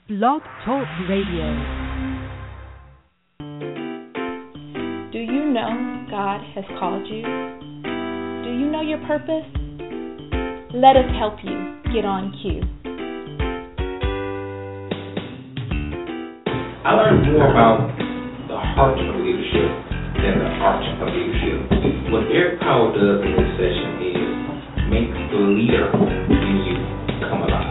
Blog Talk Radio. Do you know God has called you? Do you know your purpose? Let us help you get on cue. I learned more about the heart of leadership than the art of leadership. What Eric Powell does in this session is make the leader in you come alive.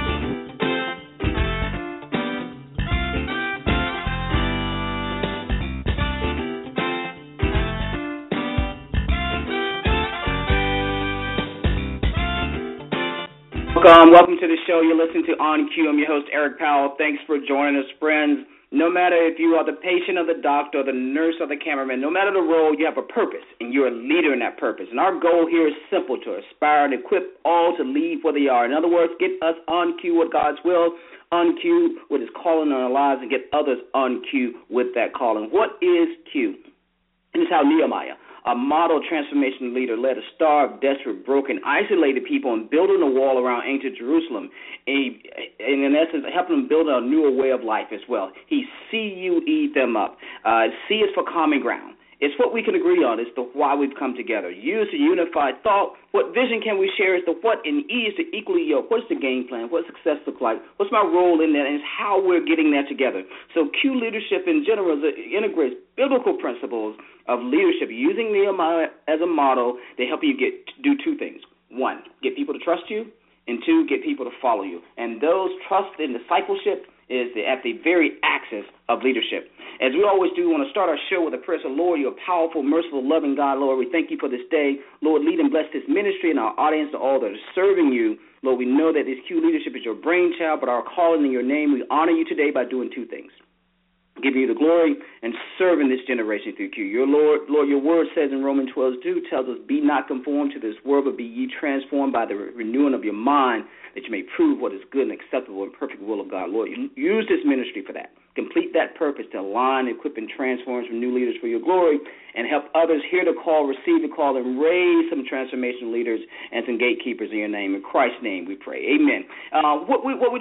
Welcome to the show. You're listening to On Cue. I'm your host, Eric Powell. Thanks for joining us, friends. No matter if you are the patient or the doctor or the nurse or the cameraman, no matter the role, you have a purpose, and you're a leader in that purpose. And our goal here is simple: to inspire and equip all to lead where they are. In other words, get us on cue with God's will, on cue with His calling on our lives, and get others on cue with that calling. What is cue? This is how Nehemiah, a model transformation leader, led a starved, desperate, broken, isolated people and building a wall around ancient Jerusalem, and in essence, helping them build a newer way of life as well. He C-U-E'd them up. C is for common ground. It's what we can agree on. It's the why we've come together. U is the unified thought. What vision can we share is the what, and E is the equally yoke. What's the game plan? What does success look like? What's my role in that? And it's how we're getting that together. So Q leadership in general integrates biblical principles of leadership, using Nehemiah as a model to help you do two things. One, get people to trust you, and two, get people to follow you. And those trust and discipleship is at the very axis of leadership. As we always do, we want to start our show with a prayer. So, Lord, you're a powerful, merciful, loving God. Lord, we thank you for this day. Lord, lead and bless this ministry and our audience, to all that are serving you. Lord, we know that this Q leadership is your brainchild, but our calling in your name, we honor you today by doing two things: giving you the glory and serving this generation through Q. Your Lord, your word says in Romans 12:2, tells us, be not conformed to this world, but be ye transformed by the renewing of your mind, that you may prove what is good and acceptable and perfect will of God. Lord, use this ministry for that. Complete that purpose to align, equip, and transform some new leaders for your glory, and help others hear the call, receive the call, and raise some transformation leaders and some gatekeepers in your name. In Christ's name we pray. Amen. What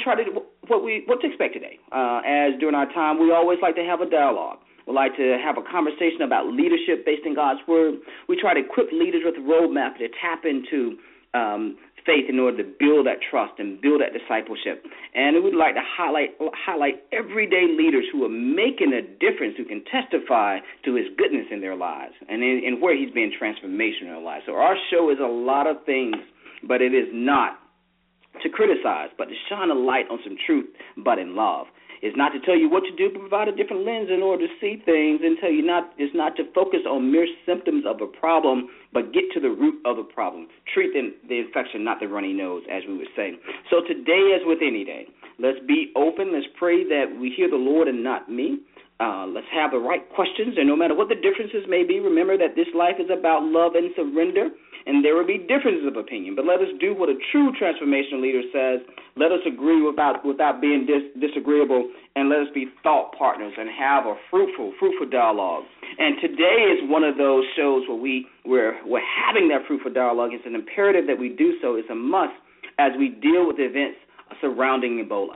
to expect today? As during our time, we always like to have a dialogue. We like to have a conversation about leadership based in God's word. We try to equip leaders with a roadmap to tap into faith in order to build that trust and build that discipleship. And we'd like to highlight everyday leaders who are making a difference, who can testify to His goodness in their lives and where He's been transformation in their lives. So our show is a lot of things, but it is not to criticize, but to shine a light on some truth, but in love. It's not to tell you what to do, but provide a different lens in order to see things, and tell you it's not to focus on mere symptoms of a problem, but get to the root of the problem. Treat the infection, not the runny nose, as we would say. So today, as with any day, let's be open. Let's pray that we hear the Lord and not me. Let's have the right questions, and no matter what the differences may be, remember that this life is about love and surrender, and there will be differences of opinion. But let us do what a true transformational leader says. Let us agree without being disagreeable, and let us be thought partners and have a fruitful dialogue. And today is one of those shows where we're having that fruitful dialogue. It's an imperative that we do so. It's a must as we deal with the events surrounding Ebola.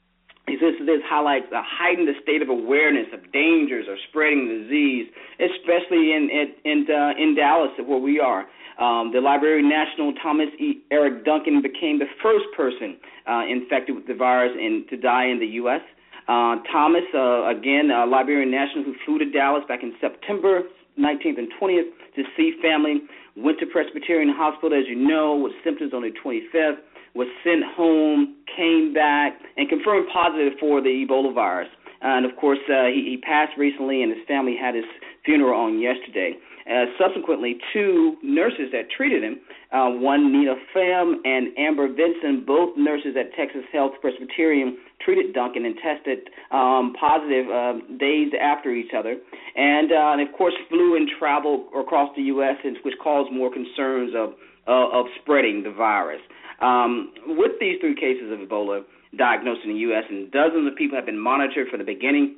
This highlights a heightened state of awareness of dangers of spreading the disease, especially in Dallas, where we are. The Library National Thomas E. Eric Duncan became the first person infected with the virus and to die in the U.S. Thomas, again, Librarian National, who flew to Dallas back in September 19th and 20th to see family, went to Presbyterian Hospital, as you know, with symptoms on the 25th, was sent home, came back, and confirmed positive for the Ebola virus. And, of course, he passed recently, and his family had his funeral on yesterday. Subsequently, two nurses that treated him, one Nina Pham and Amber Vinson, both nurses at Texas Health Presbyterian, treated Duncan and tested positive days after each other. And, of course, flew and traveled across the U.S., which caused more concerns of spreading the virus. With these three cases of Ebola diagnosed in the U.S., and dozens of people have been monitored from the beginning,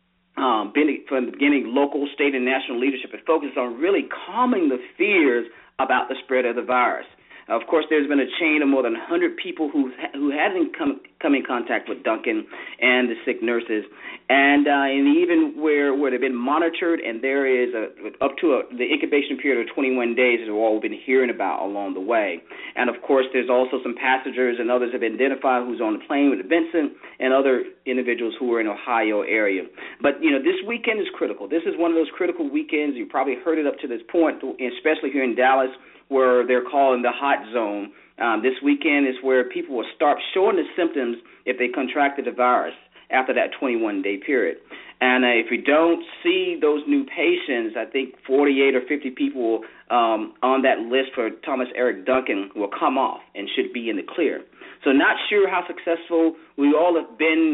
local, state, and national leadership is focused on really calming the fears about the spread of the virus. Of course, there's been a chain of more than 100 people who hasn't come in contact with Duncan and the sick nurses, and even where they've been monitored, and there is up to the incubation period of 21 days is what we've been hearing about along the way. And of course, there's also some passengers and others have been identified who's on the plane with Vincent and other individuals who are in Ohio area. But this weekend is critical. This is one of those critical weekends. You probably heard it up to this point, especially here in Dallas, where they're calling the hot zone. This weekend is where people will start showing the symptoms if they contracted the virus after that 21-day period. And if we don't see those new patients, I think 48 or 50 people on that list for Thomas Eric Duncan will come off and should be in the clear. So not sure how successful we all have been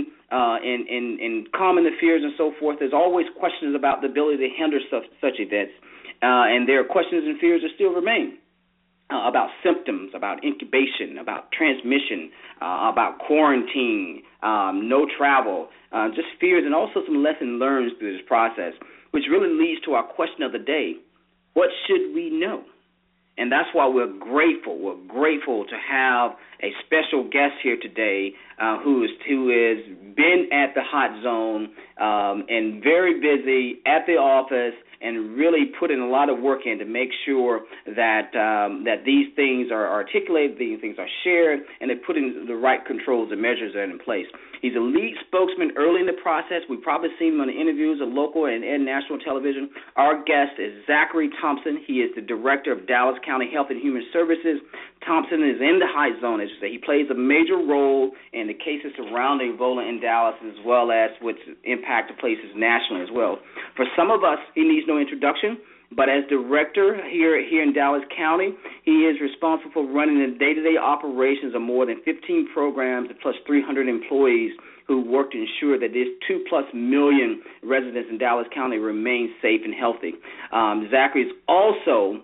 in calming the fears and so forth. There's always questions about the ability to handle such events, and there are questions and fears that still remain. About symptoms, about incubation, about transmission, about quarantine, no travel, just fears, and also some lessons learned through this process, which really leads to our question of the day: what should we know? And that's why we're grateful. We're grateful to have a special guest here today who has been at the hot zone and very busy at the office, and really put in a lot of work in to make sure that these things are articulated, these things are shared, and they put in the right controls and measures that are in place. He's a lead spokesman early in the process. We've probably seen him on the interviews of local and national television. Our guest is Zachary Thompson. He is the director of Dallas County Health and Human Services. Thompson is in the hot zone, as you say. He plays a major role in the cases surrounding Ebola in Dallas, as well as which impact the places nationally as well. For some of us, he needs no introduction, but as director here in Dallas County, he is responsible for running the day-to-day operations of more than 15 programs plus 300 employees who work to ensure that these 2+ million residents in Dallas County remain safe and healthy. Zachary is also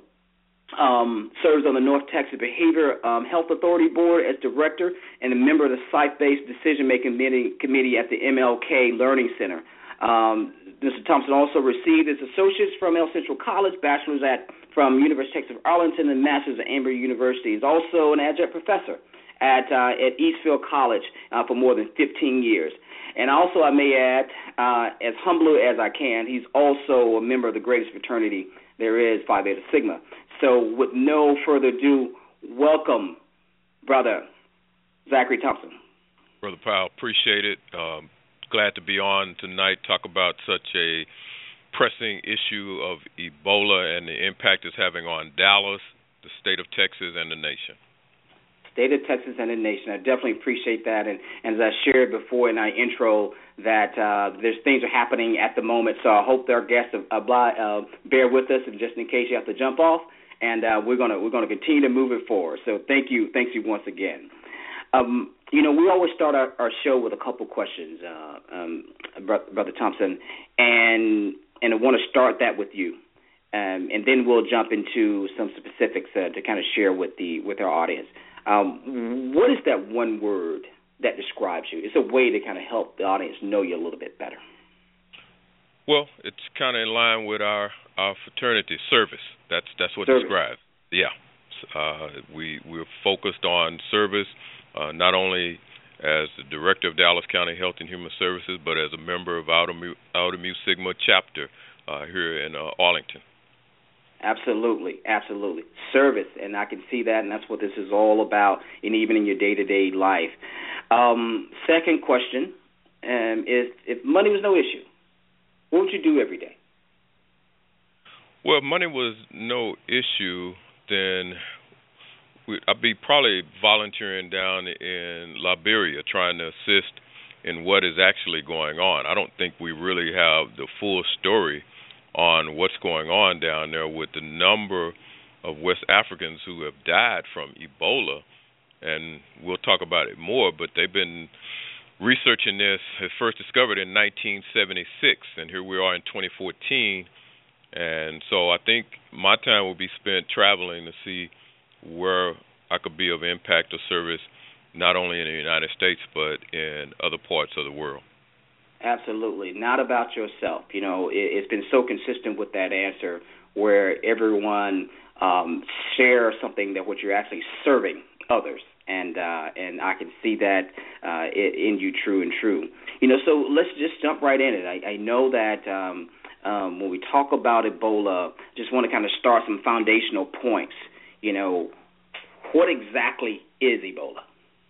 serves on the North Texas Behavioral Health Authority Board as director and a member of the site-based decision-making committee at the MLK Learning Center. Mr. Thompson also received his associates from El Central College, bachelor's from University of Texas Arlington, and master's at Emory University. He's also an adjunct professor at Eastfield College for more than 15 years. And also, I may add, as humbly as I can, he's also a member of the greatest fraternity there is, Phi Beta Sigma. So with no further ado, welcome, Brother Zachary Thompson. Brother Powell, appreciate it. Glad to be on tonight, talk about such a pressing issue of Ebola and the impact it's having on Dallas, the state of Texas, and the nation. State of Texas and the nation. I definitely appreciate that. And as I shared before in our intro, that there's things are happening at the moment. So I hope our guests bear with us, and just in case you have to jump off. And we're gonna continue to move it forward. So thank you once again. We always start our show with a couple questions, Brother Thompson, and I want to start that with you, and then we'll jump into some specifics to kind of share with our audience. What is that one word that describes you? It's a way to kind of help the audience know you a little bit better. Well, it's kind of in line with our fraternity, service. That's what service describes. Yeah, we're focused on service. Not only as the director of Dallas County Health and Human Services, but as a member of Alpha Mu Sigma chapter here in Arlington. Absolutely. Service, and I can see that, and that's what this is all about, and even in your day-to-day life. Second question is, if money was no issue, what would you do every day? Well, if money was no issue, then I'd be probably volunteering down in Liberia trying to assist in what is actually going on. I don't think we really have the full story on what's going on down there with the number of West Africans who have died from Ebola, and we'll talk about it more, but they've been researching this. It first discovered in 1976, and here we are in 2014, and so I think my time will be spent traveling to see where I could be of impact or service, not only in the United States, but in other parts of the world. Absolutely. Not about yourself. You know, it's been so consistent with that answer where everyone shares something that what you're actually serving others. And I can see that in you, true. You know, so let's just jump right in it. I know that when we talk about Ebola, just want to kind of start some foundational points. You know, what exactly is Ebola?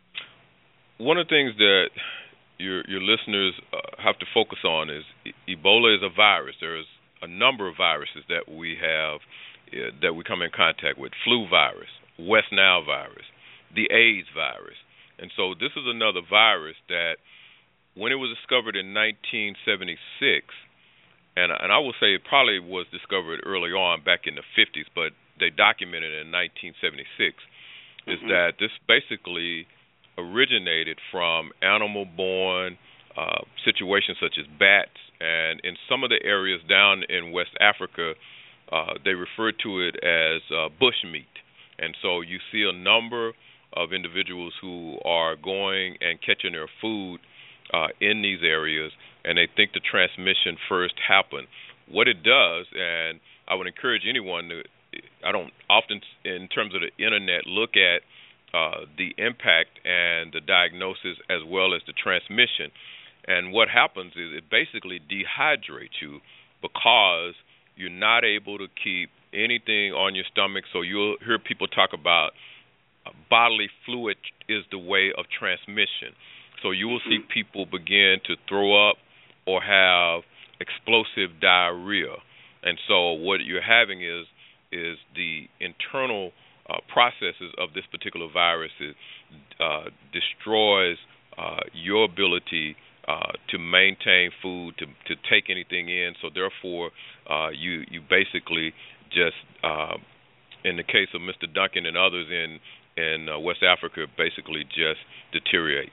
One of the things that your listeners have to focus on is Ebola is a virus. There's a number of viruses that we have that we come in contact with. Flu virus, West Nile virus, the AIDS virus. And so this is another virus that when it was discovered in 1976, and I will say it probably was discovered early on back in the 50s, but they documented it in 1976, is that this basically originated from animal-borne situations such as bats, and in some of the areas down in West Africa, they refer to it as bushmeat. And so you see a number of individuals who are going and catching their food in these areas, and they think the transmission first happened. What it does, and I would encourage anyone to, I don't often, in terms of the internet, look at the impact and the diagnosis as well as the transmission. And what happens is it basically dehydrates you because you're not able to keep anything on your stomach. So you'll hear people talk about bodily fluid is the way of transmission. So you will see people begin to throw up or have explosive diarrhea. And so what you're having is the internal processes of this particular virus destroys your ability to maintain food, to take anything in. So therefore, you basically just, in the case of Mr. Duncan and others in West Africa, basically just deteriorate.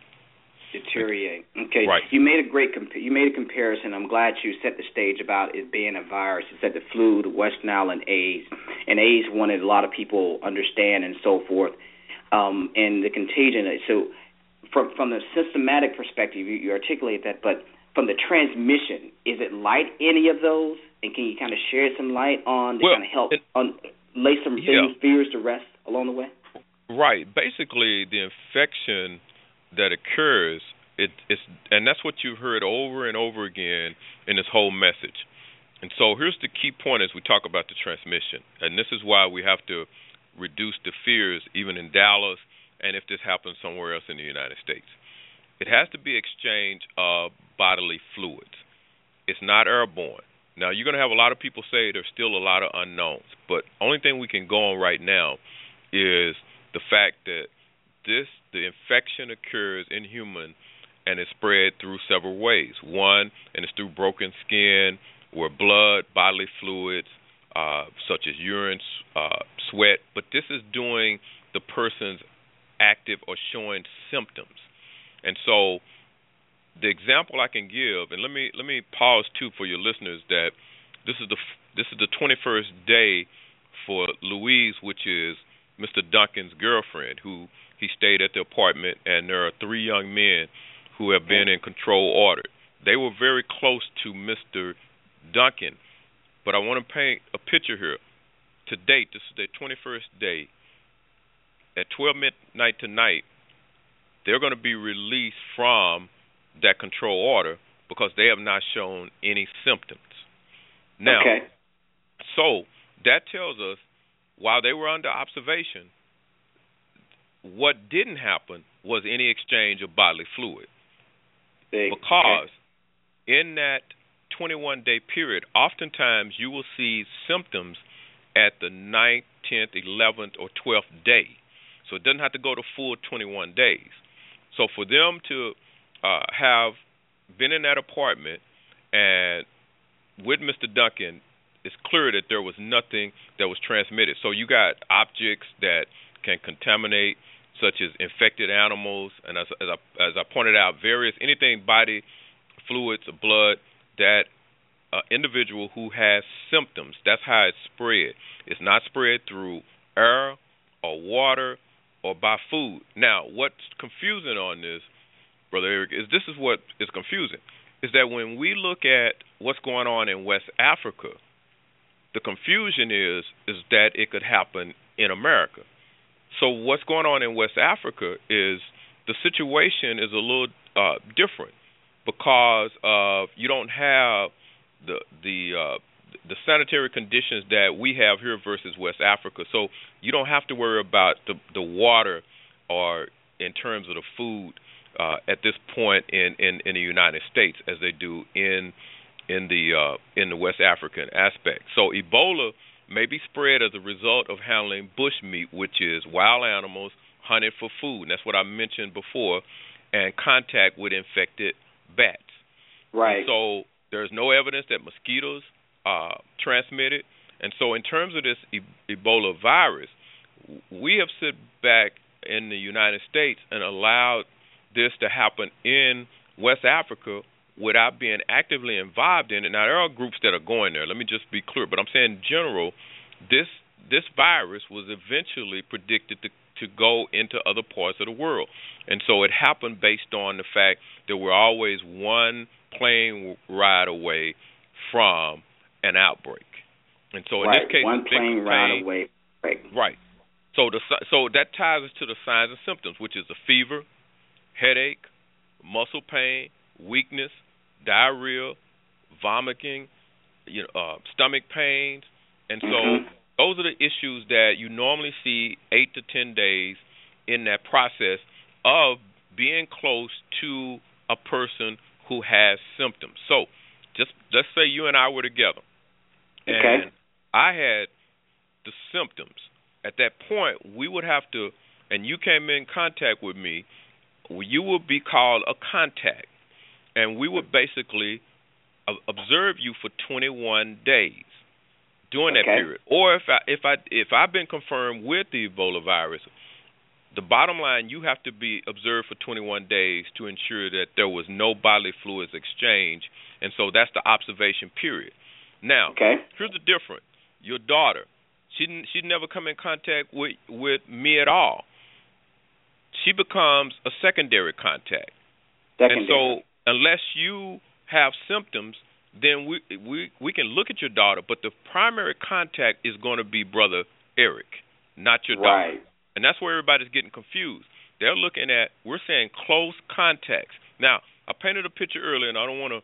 Okay. Right. You made a comparison. I'm glad you set the stage about it being a virus. You said the flu, the West Nile, and AIDS. And AIDS wanted a lot of people understand and so forth. And the contagion. So from the systematic perspective, you articulate that. But from the transmission, is it like any of those? And can you kind of shed some light on to kind of help lay some fears to rest along the way? Right. Basically, the infection that occurs, and that's what you've heard over and over again in this whole message. And so here's the key point as we talk about the transmission, and this is why we have to reduce the fears even in Dallas and if this happens somewhere else in the United States. It has to be exchange of bodily fluids. It's not airborne. Now, you're going to have a lot of people say there's still a lot of unknowns, but only thing we can go on right now is the fact that the infection occurs in human and is spread through several ways. One, and it's through broken skin, where blood, bodily fluids, such as urine, sweat, but this is doing the person's active or showing symptoms. And so the example I can give, and let me pause too for your listeners, that this is the 21st day for Louise, which is Mr. Duncan's girlfriend, who he stayed at the apartment, and there are 3 young men who have been in control order. They were very close to Mr. Duncan, but I want to paint a picture here. To date, this is their 21st day. At 12 midnight tonight, they're going to be released from that control order because they have not shown any symptoms. Now, so that tells us while they were under observation, what didn't happen was any exchange of bodily fluid. Because in that 21-day period, oftentimes you will see symptoms at the 9th, 10th, 11th, or 12th day. So it doesn't have to go to full 21 days. So for them to have been in that apartment and with Mr. Duncan, it's clear that there was nothing that was transmitted. So you got objects that can contaminate, such as infected animals, and as I pointed out, anything body fluids or blood that individual who has symptoms. That's how it's spread. It's not spread through air or water or by food. Now, what's confusing on this, Brother Eric, is this is what is confusing. is that when we look at what's going on in West Africa, the confusion is that it could happen in America. So what's going on in West Africa is the situation is a little different because of you don't have the sanitary conditions that we have here versus West Africa. So you don't have to worry about the water or in terms of the food at this point in the United States as they do in the West African aspect. So Ebola may be spread as a result of handling bush meat, which is wild animals hunted for food. And that's what I mentioned before, and contact with infected bats. Right. So there's no evidence that mosquitoes transmit it. And so in terms of this Ebola virus, we have sit back in the United States and allowed this to happen in West Africa without being actively involved in it. Now, there are groups that are going there. Let me just be clear. But I'm saying in general, this virus was eventually predicted to go into other parts of the world. And so it happened based on the fact that we're always one plane ride away from an outbreak. And so in this case, one plane ride away. Right. So that ties us to the signs and symptoms, which is a fever, headache, muscle pain, weakness, diarrhea, vomiting, stomach pains, and so those are the issues that you normally see 8 to 10 days in that process of being close to a person who has symptoms. So just let's say you and I were together, and I had the symptoms. At that point, we would have to, and you came in contact with me, you would be called a contact, and we would basically observe you for 21 days during that period. Or if I've been confirmed with the Ebola virus, the bottom line, you have to be observed for 21 days to ensure that there was no bodily fluids exchange, and so that's the observation period. Now, here's the difference. Your daughter, she'd never come in contact with me at all. She becomes a secondary contact. And so unless you have symptoms, then we can look at your daughter, but the primary contact is going to be Brother Eric, not your daughter. And that's where everybody's getting confused. They're looking at, we're saying close contacts. Now, I painted a picture earlier, and I don't want to,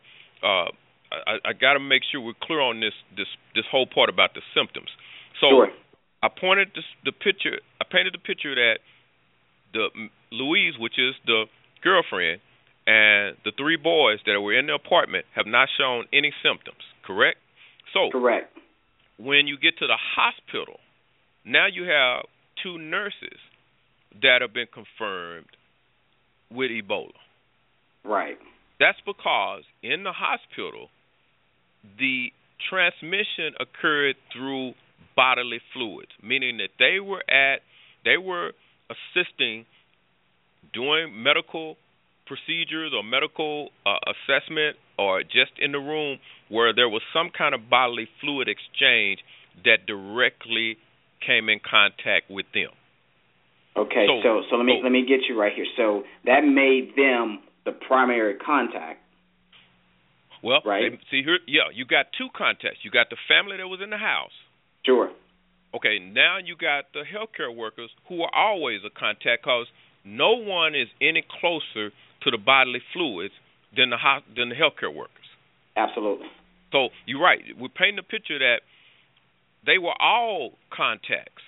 I got to make sure we're clear on this whole part about the symptoms. So I painted the picture that the Louise, which is the girlfriend, and the 3 boys that were in the apartment have not shown any symptoms, correct? So when you get to the hospital, now you have 2 nurses that have been confirmed with Ebola. Right. That's because in the hospital, the transmission occurred through bodily fluids, meaning that they were assisting doing medical procedures or medical assessment, or just in the room where there was some kind of bodily fluid exchange that directly came in contact with them. Okay, so let me get you right here. So that made them the primary contact. Well, right? See here, you got 2 contacts. You got the family that was in the house. Sure. Okay, now you got the healthcare workers who are always a contact, because no one is any closer to the bodily fluids than the healthcare workers. Absolutely. So you're right. We're painting a picture that they were all contacts.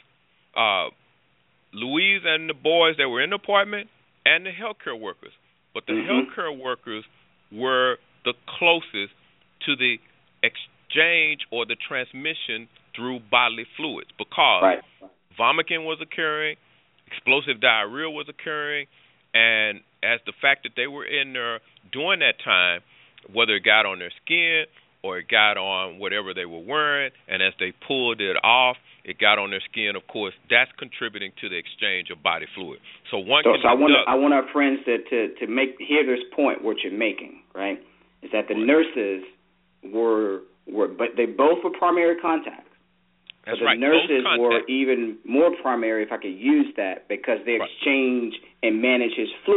Louise and the boys that were in the apartment, and the healthcare workers. But the healthcare workers were the closest to the exchange or the transmission through bodily fluids, because vomiting was occurring, explosive diarrhea was occurring, and as the fact that they were in there during that time, whether it got on their skin or it got on whatever they were wearing, and as they pulled it off, it got on their skin, of course, that's contributing to the exchange of body fluid. So I want our friends to hear this point, what you're making, right, is that the nurses were, but they both were primary contacts. That's but the nurses were even more primary, if I could use that, because they exchange and manage his fluids.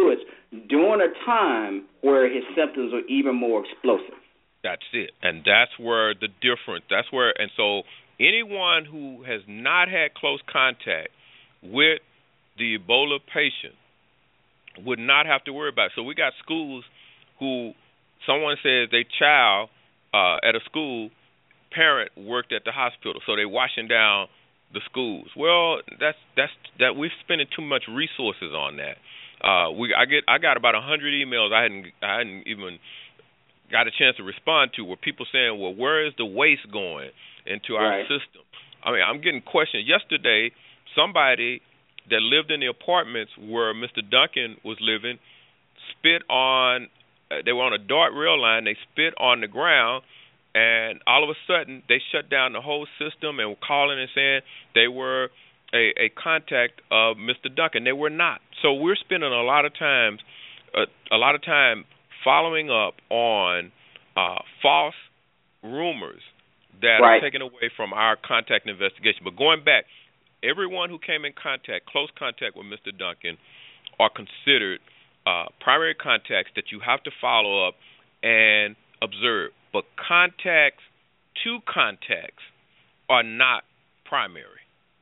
during a time where his symptoms are even more explosive. That's it. And that's where the difference, and so anyone who has not had close contact with the Ebola patient would not have to worry about it. So we got schools who someone says their child at a school parent worked at the hospital, so they're washing down the schools. Well, that's we're spending too much resources on that. I got about 100 emails I hadn't even got a chance to respond to, where people saying, well, where is the waste going into our system? I mean, I'm getting questions. Yesterday, somebody that lived in the apartments where Mr. Duncan was living spit on, they were on a DART rail line, they spit on the ground, and all of a sudden they shut down the whole system and were calling and saying they were a contact of Mr. Duncan. They were not. So we're spending a lot of time following up on false rumors that are taken away from our contact investigation. But going back, everyone who came in close contact with Mr. Duncan are considered primary contacts that you have to follow up and observe. But contacts to contacts are not primary.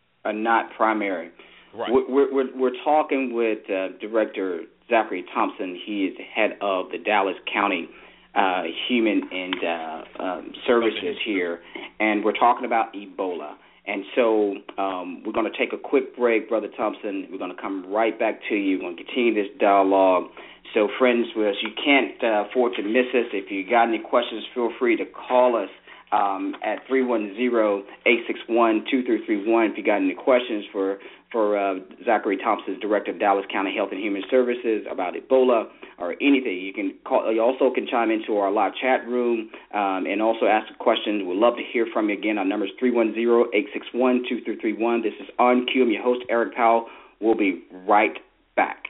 Right. We're talking with Director Zachary Thompson. He is head of the Dallas County Human and Services here, and we're talking about Ebola. And so we're going to take a quick break, Brother Thompson. We're going to come right back to you. We're going to continue this dialogue. So, friends, you can't afford to miss us. If you got any questions, feel free to call us at 310-861-2331. If you got any questions for Zachary Thompson, Director of Dallas County Health and Human Services, about Ebola or anything, you can call. You also can chime into our live chat room and also ask a question. We'd love to hear from you. Again, our number is 310-861-2331. This is On Cue. I'm your host, Eric Powell. We'll be right back.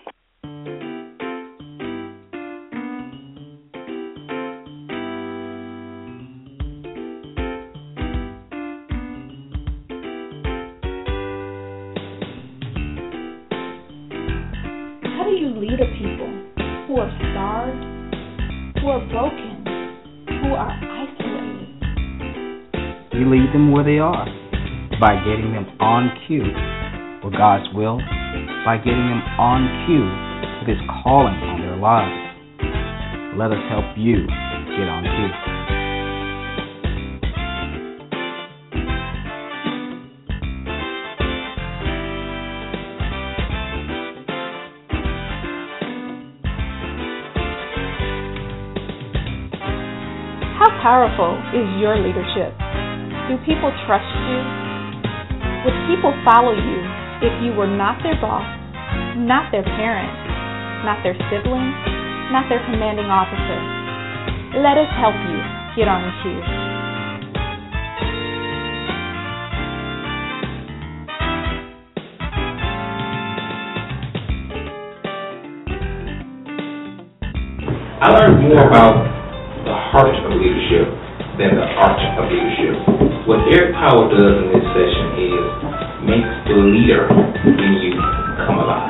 How do you lead a people who are starved, who are broken, who are isolated? You lead them where they are, by getting them on cue with God's will, by getting them on cue with His calling on their lives. Let us help you get on cue. How powerful is your leadership? Do people trust you? Would people follow you if you were not their boss, not their parent, not their sibling, not their commanding officer? Let us help you get on cue. I learned more about the heart of leadership than the art of leadership. What Eric Powell does in this session is makes the leader in you come alive.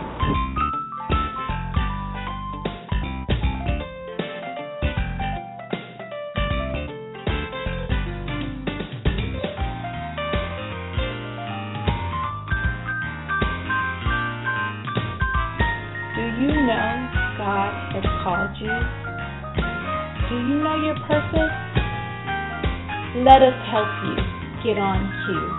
Do you know God has called you? Do you know your purpose? Let us help you get on cue.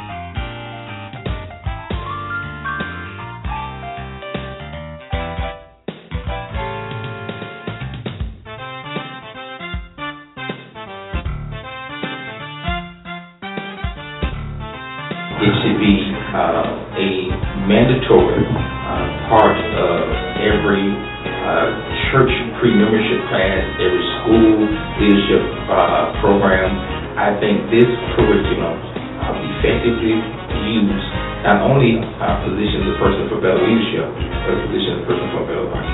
It should be a mandatory part of every church pre-membership class, every school leadership program. I think this curriculum effectively used not only positions a person for better leadership, but positions a person for better life.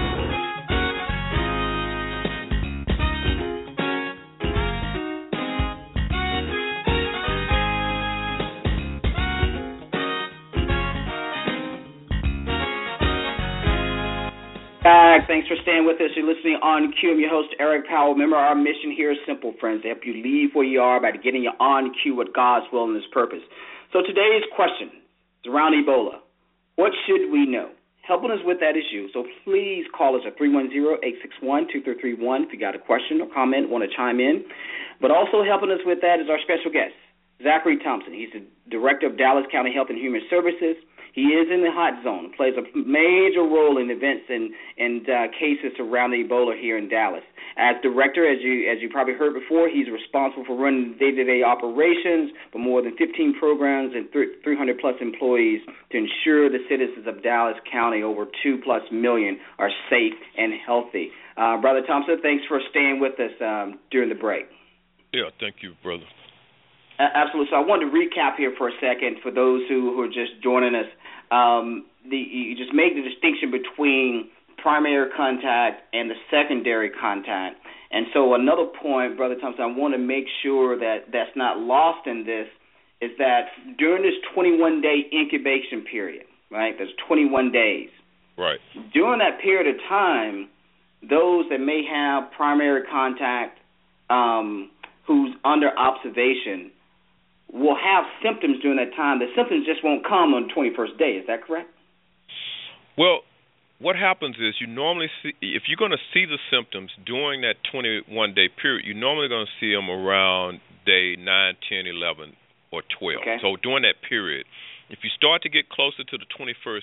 back. Thanks for staying with us. You're listening on Q. I'm your host, Eric Powell. Remember, our mission here is simple, friends, to help you leave where you are by getting you on Q with God's will and His purpose. So today's question is around Ebola. What should we know? Helping us with that issue. So please call us at 310-861-2331 if you got a question or comment, want to chime in. But also helping us with that is our special guest, Zachary Thompson. He's the Director of Dallas County Health and Human Services. He is in the hot zone, plays a major role in events and cases surrounding Ebola here in Dallas. As director, as you probably heard before, he's responsible for running day-to-day operations for more than 15 programs and 300-plus employees to ensure the citizens of Dallas County, over 2+ million, are safe and healthy. Brother Thompson, thanks for staying with us during the break. Yeah, thank you, brother. Absolutely. So I wanted to recap here for a second for those who are just joining us. You just made the distinction between primary contact and the secondary contact. And so another point, Brother Thompson, I want to make sure that that's not lost in this, is that during this 21-day incubation period, right, there's 21 days. Right. During that period of time, those that may have primary contact who's under observation will have symptoms during that time. The symptoms just won't come on the 21st day. Is that correct? Well, what happens is you normally see, if you're going to see the symptoms during that 21-day period, you're normally going to see them around day 9, 10, 11, or 12. Okay. So during that period, if you start to get closer to the 21st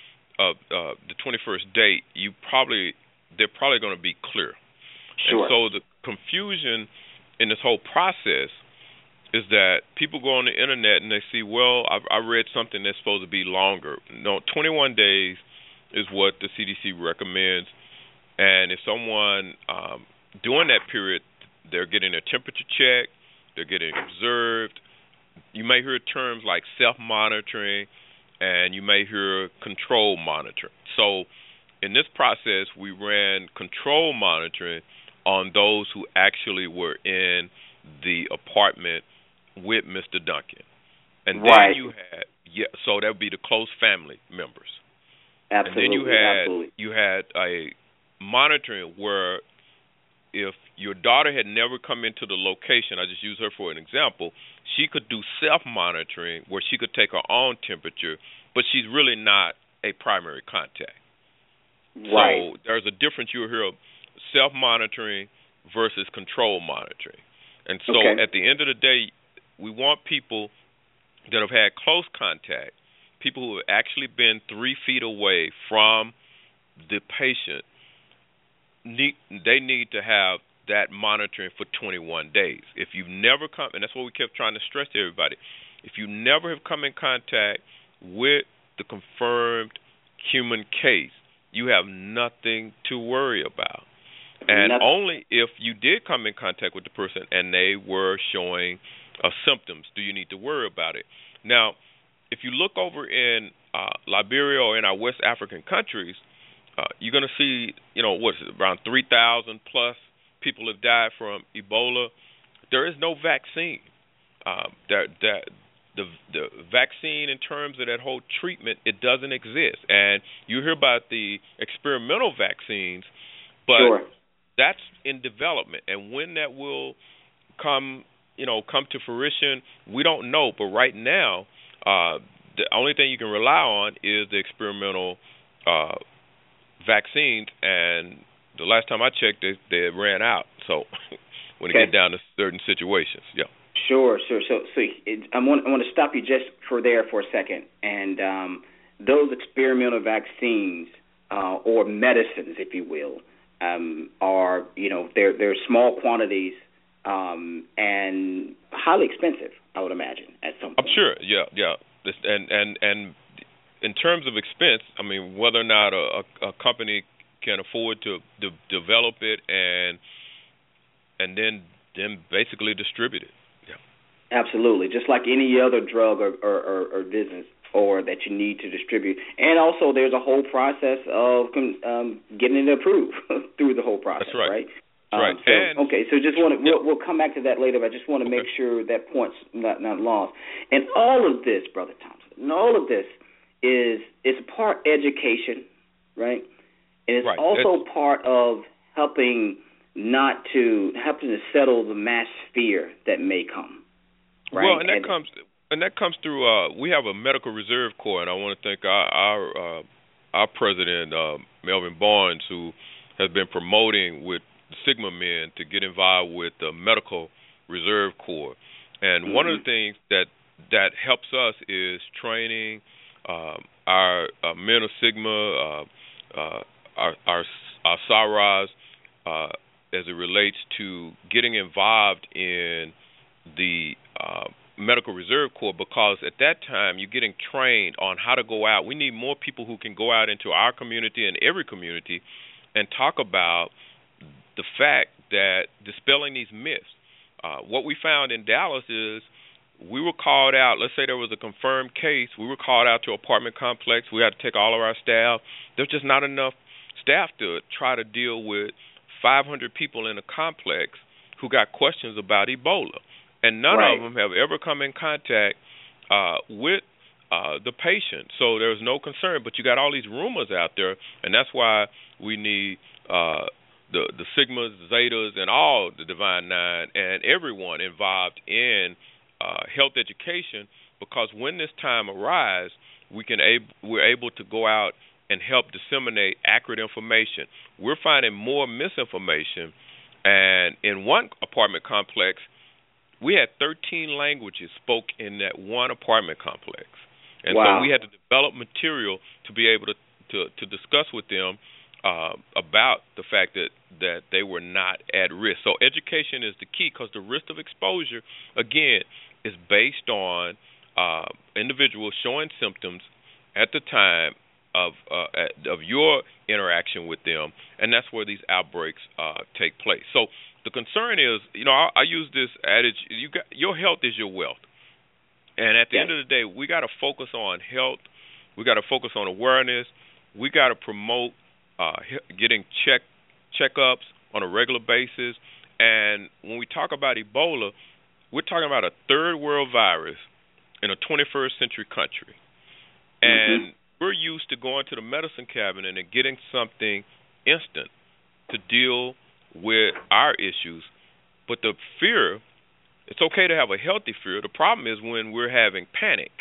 date, they're probably going to be clear. Sure. And so the confusion in this whole process is that people go on the internet and they see, well, I read something that's supposed to be longer. No, 21 days is what the CDC recommends. And if someone during that period, they're getting their temperature checked, they're getting observed, you may hear terms like self-monitoring, and you may hear control monitoring. So in this process, we ran control monitoring on those who actually were in the apartment with Mr. Duncan. And then you had, so that would be the close family members. Absolutely. And then you had a monitoring where if your daughter had never come into the location, I just use her for an example, she could do self-monitoring where she could take her own temperature, but she's really not a primary contact. Right. So there's a difference. You'll hear of self-monitoring versus control monitoring. And so at the end of the day, we want people that have had close contact, people who have actually been 3 feet away from the patient, they need to have that monitoring for 21 days. If you've never come, and that's what we kept trying to stress to everybody, if you never have come in contact with the confirmed human case, you have nothing to worry about. And only if you did come in contact with the person and they were showing symptoms do you need to worry about it. Now, if you look over in Liberia or in our West African countries, you're going to see, around 3,000 plus people have died from Ebola. There is no vaccine. The vaccine in terms of that whole treatment, it doesn't exist. And you hear about the experimental vaccines, but that's in development. And when that will come to fruition, we don't know. But right now, the only thing you can rely on is the experimental vaccines, and the last time I checked, they ran out. So when it get down to certain situations, Sure. So I want to stop you just for a second. And those experimental vaccines or medicines, if you will, are they're small quantities and highly expensive, I would imagine, at some point. I'm sure. Yeah. And in terms of expense, I mean, whether or not a company can afford to develop it and then basically distribute it. Absolutely, just like any other drug or business or that you need to distribute. And also there's a whole process of getting it approved through the whole process, That's right? Right. So just want to we'll come back to that later, but I just want to make sure that point's not lost. And all of this, Brother Thompson, and all of this is part education, right? And it's also part of helping to settle the mass fear that may come. Right? Well, and that comes through. We have a medical reserve corps, and I want to thank our president, Melvin Barnes, who has been promoting with Sigma Men to get involved with the medical reserve corps. And one of the things that helps us is training our men of Sigma, our SARAs, as it relates to getting involved in the Medical Reserve Corps, because at that time you're getting trained on how to go out. We need more people who can go out into our community and every community and talk about the fact that dispelling these myths. What we found in Dallas is we were called out. Let's say there was a confirmed case. We were called out to an apartment complex. We had to take all of our staff. There's just not enough staff to try to deal with 500 people in a complex who got questions about Ebola. And none of them have ever come in contact with the patient. So there's no concern. But you got all these rumors out there, and that's why we need the Sigmas, Zetas, and all the Divine Nine and everyone involved in health education, because when this time arrives, we're able to go out and help disseminate accurate information. We're finding more misinformation, and in one apartment complex, we had 13 languages spoke in that one apartment complex. And so we had to develop material to be able to discuss with them about the fact that they were not at risk. So education is the key, because the risk of exposure, again, is based on individuals showing symptoms at the time of your interaction with them, and that's where these outbreaks take place. So the concern is, I use this adage: your health is your wealth, and at the end of the day, we got to focus on health. We got to focus on awareness. We got to promote getting checkups on a regular basis. And when we talk about Ebola, we're talking about a third world virus in a 21st century country. And we're used to going to the medicine cabinet and getting something instant to deal with our issues. But the fear, it's okay to have a healthy fear. The problem is when we're having panic,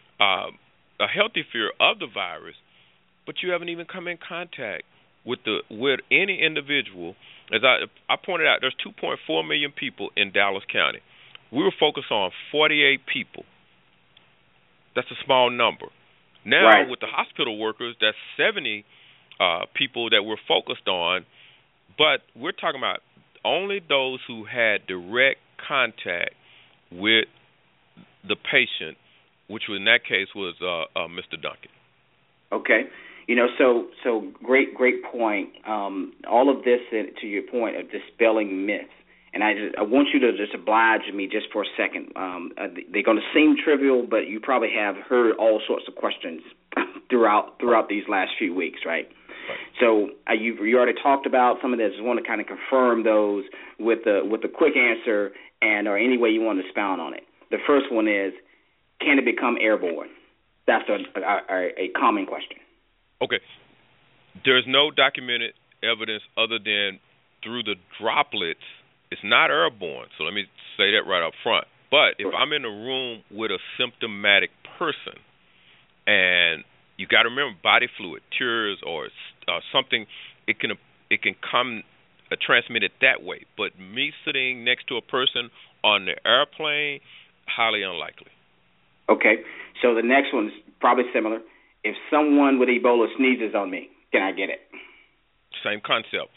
a healthy fear of the virus, but you haven't even come in contact with any individual. As I pointed out, there's 2.4 million people in Dallas County. We were focused on 48 people. That's a small number. Now, with the hospital workers, that's 70 people that we're focused on, but we're talking about only those who had direct contact with the patient, which in that case was Mr. Duncan. Okay. So great point. All of this, to your point of dispelling myths, and I want you to just oblige me just for a second. They're going to seem trivial, but you probably have heard all sorts of questions throughout these last few weeks, right? So you already talked about some of this. I just want to kind of confirm those with a quick answer or any way you want to expound on it. The first one is, can it become airborne? That's a common question. Okay. There's no documented evidence other than through the droplets. It's not airborne, so let me say that right up front. But if I'm in a room with a symptomatic person, and you got to remember body fluid, tears or something, it can come transmitted that way. But me sitting next to a person on the airplane, highly unlikely. Okay, so the next one is probably similar. If someone with Ebola sneezes on me, can I get it? Same concept.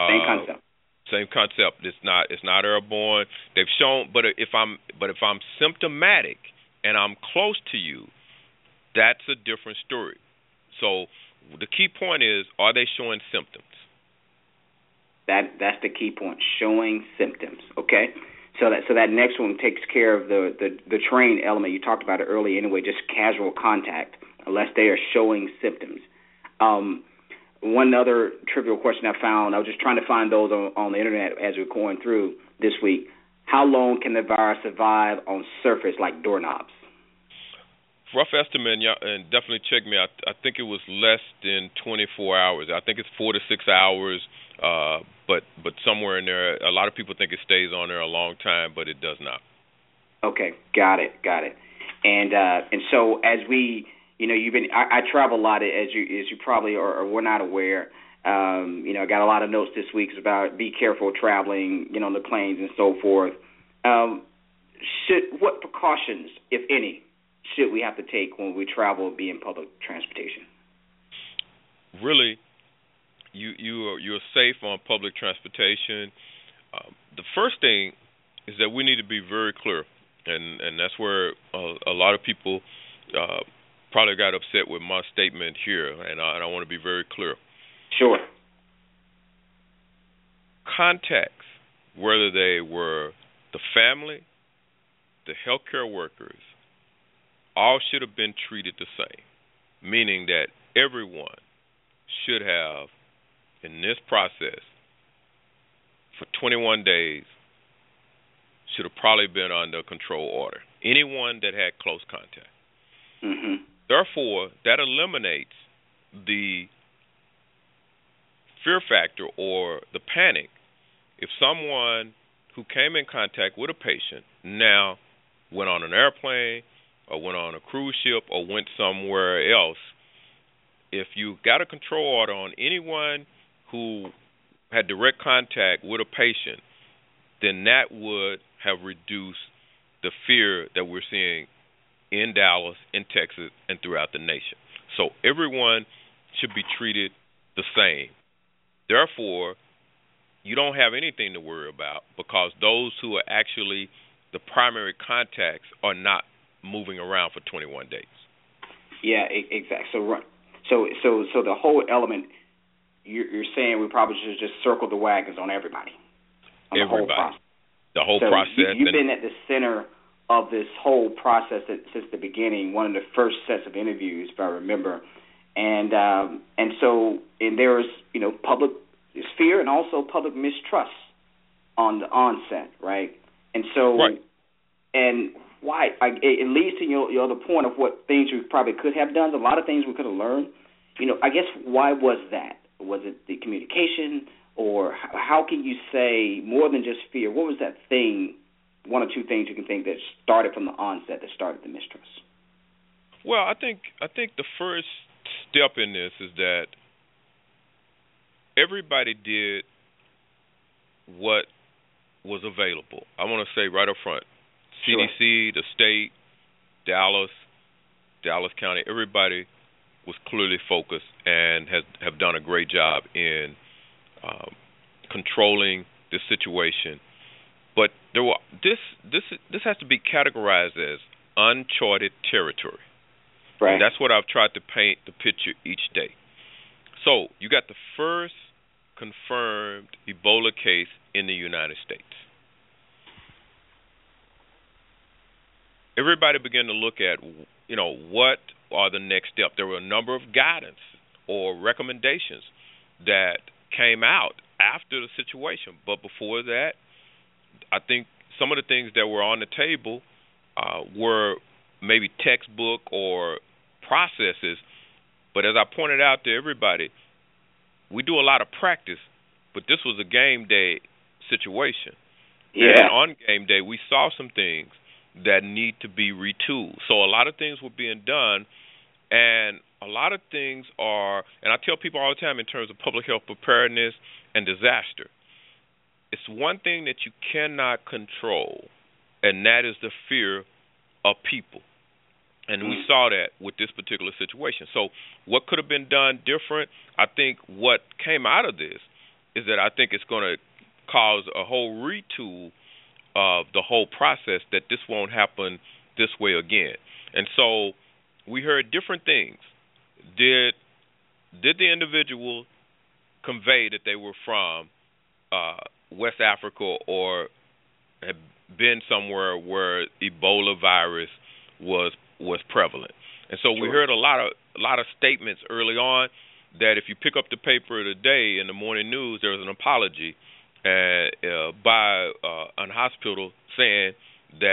Same concept. It's not airborne. They've shown, but if I'm symptomatic and I'm close to you, that's a different story. So the key point is, are they showing symptoms? That's the key point, showing symptoms. Okay. So that next one takes care of the train element. You talked about it earlier anyway, just casual contact, unless they are showing symptoms. One other trivial question I found, I was just trying to find those on the internet as we're going through this week. How long can the virus survive on surface like doorknobs? rough estimate, and definitely check me. I think it was less than 24 hours. I think it's 4 to 6 hours, but somewhere in there. A lot of people think it stays on there a long time, but it does not. Okay, got it. And so as we, I travel a lot, as you probably or were not aware. I got a lot of notes this week about be careful traveling, on the planes and so forth. What precautions, if any, should we have to take when we travel or be in public transportation? Really, you're safe on public transportation. The first thing is that we need to be very clear, and that's where a lot of people probably got upset with my statement here, and I want to be very clear. Sure. Contacts, whether they were the family, the healthcare workers, all should have been treated the same, meaning that everyone should have, in this process, for 21 days, should have probably been under control order. Anyone that had close contact. Mm-hmm. Therefore, that eliminates the fear factor or the panic if someone who came in contact with a patient now went on an airplane or went on a cruise ship or went somewhere else. If you got a control order on anyone who had direct contact with a patient, then that would have reduced the fear that we're seeing in Dallas, in Texas, and throughout the nation. So everyone should be treated the same. Therefore, you don't have anything to worry about because those who are actually the primary contacts are not moving around for 21 days. Yeah, exactly. So the whole element, you're saying we probably should just circle the wagons on everybody. On everybody. The whole process. Process. You've been at the center of this whole process since the beginning, one of the first sets of interviews, if I remember. And there's, public fear and also public mistrust on the onset, right? And so, right. And why? It leads to your other point of what things we probably could have done. A lot of things we could have learned. I guess why was that? Was it the communication, or how can you say more than just fear? What was that thing? One or two things you can think that started from the onset, that started the mistrust. Well, I think the first step in this is that everybody did what was available. I want to say right up front, CDC, the state, Dallas County, everybody was clearly focused and have done a great job in controlling this situation. But this has to be categorized as uncharted territory. Right. And that's what I've tried to paint the picture each day. So you got the first confirmed Ebola case in the United States. Everybody began to look at, what are the next steps. There were a number of guidance or recommendations that came out after the situation. But before that, I think some of the things that were on the table were maybe textbook or processes. But as I pointed out to everybody, we do a lot of practice, but this was a game day situation. Yeah. And on game day, we saw some things that need to be retooled. So a lot of things were being done, and a lot of things are, and I tell people all the time in terms of public health preparedness and disaster, it's one thing that you cannot control, and that is the fear of people. And we saw that with this particular situation. So what could have been done different? I think what came out of this is that I think it's going to cause a whole retool of the whole process, that this won't happen this way again. And so we heard different things. Did the individual convey that they were from West Africa or had been somewhere where Ebola virus was prevalent? And so we heard a lot of statements early on that if you pick up the paper today in the morning news, there was an apology by a hospital saying that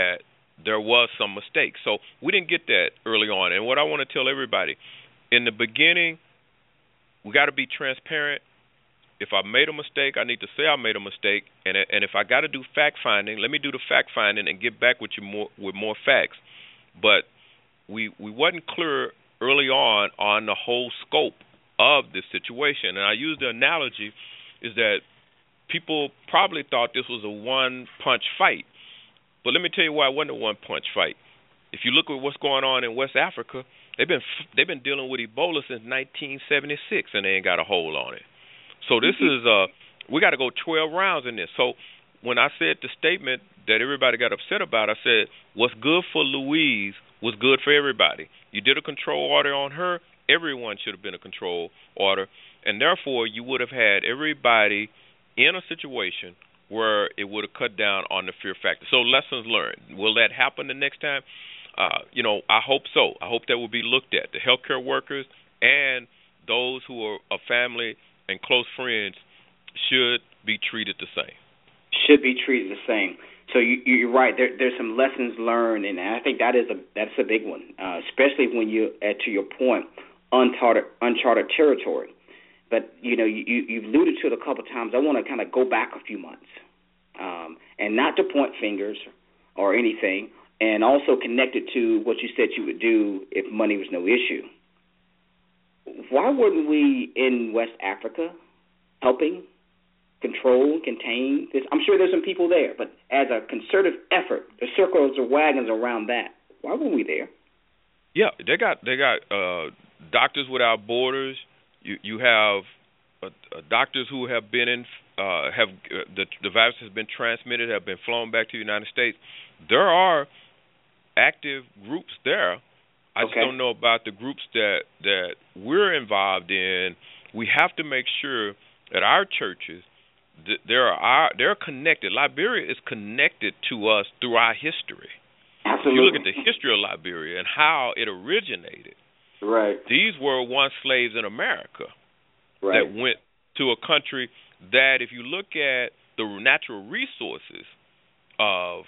there was some mistake. So we didn't get that early on. And what I want to tell everybody, in the beginning, we got to be transparent. If I made a mistake, I need to say I made a mistake. And if I got to do fact-finding, let me do the fact-finding and get back with you with more facts. But we wasn't clear early on the whole scope of this situation. And I use the analogy is that people probably thought this was a one-punch fight. But let me tell you why it wasn't a one-punch fight. If you look at what's going on in West Africa, they've been dealing with Ebola since 1976, and they ain't got a hold on it. So this is we got to go 12 rounds in this. So when I said the statement that everybody got upset about, I said what's good for Louise was good for everybody. You did a control order on her, everyone should have been a control order, and therefore you would have had everybody in a situation where it would have cut down on the fear factor. So lessons learned. Will that happen the next time? I hope so. I hope that will be looked at. The healthcare workers and those who are a family and close friends should be treated the same. Should be treated the same. So you're right. There's some lessons learned, and I think that's a big one, especially when you, to your point, uncharted territory. But you've alluded to it a couple of times. I want to kind of go back a few months, and not to point fingers or anything, and also connect it to what you said you would do if money was no issue. Why wouldn't we in West Africa helping control, contain this? I'm sure there's some people there, but as a concerted effort, the circles or wagons around that, why weren't we there? Yeah, they got Doctors Without Borders. You have doctors who have been in the virus has been transmitted, have been flown back to the United States. There are active groups there. I just don't know about the groups that we're involved in. We have to make sure that our churches they're connected. Liberia is connected to us through our history. Absolutely. If you look at the history of Liberia and how it originated. Right. These were once slaves in America that went to a country that, if you look at the natural resources of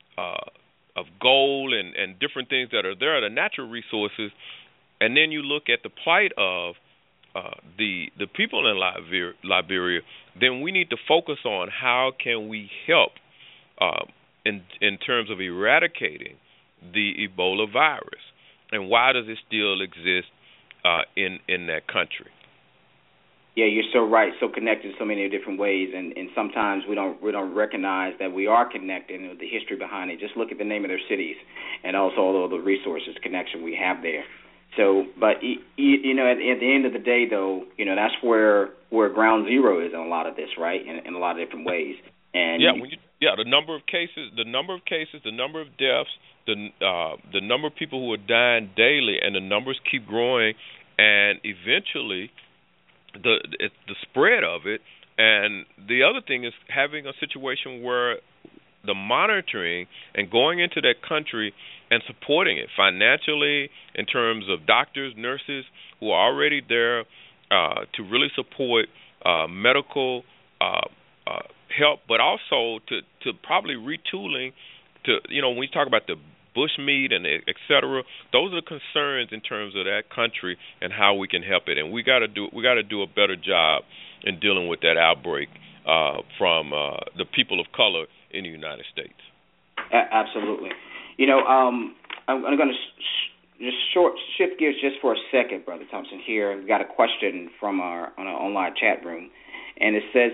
gold and different things that are there, the natural resources, and then you look at the plight of the people in Liberia, then we need to focus on how can we help in terms of eradicating the Ebola virus, and why does it still exist in that country? Yeah, you're so right. So connected in so many different ways, and sometimes we don't recognize that we are connected and the history behind it. Just look at the name of their cities, and also all the resources connection we have there. So, but at the end of the day, though, that's where ground zero is in a lot of this, right? In a lot of different ways. And the number of cases, the number of deaths, the number of people who are dying daily, and the numbers keep growing, and eventually the spread of it. And the other thing is having a situation where the monitoring and going into that country and supporting it financially in terms of doctors, nurses who are already there to really support medical help, but also to probably retooling to, when we talk about the bushmeat and et cetera, those are the concerns in terms of that country and how we can help it. And we got to do a better job in dealing with that outbreak from the people of color in the United States. Absolutely. I'm going to just shift gears just for a second, Brother Thompson. Here, we've got a question from on our online chat room, and it says,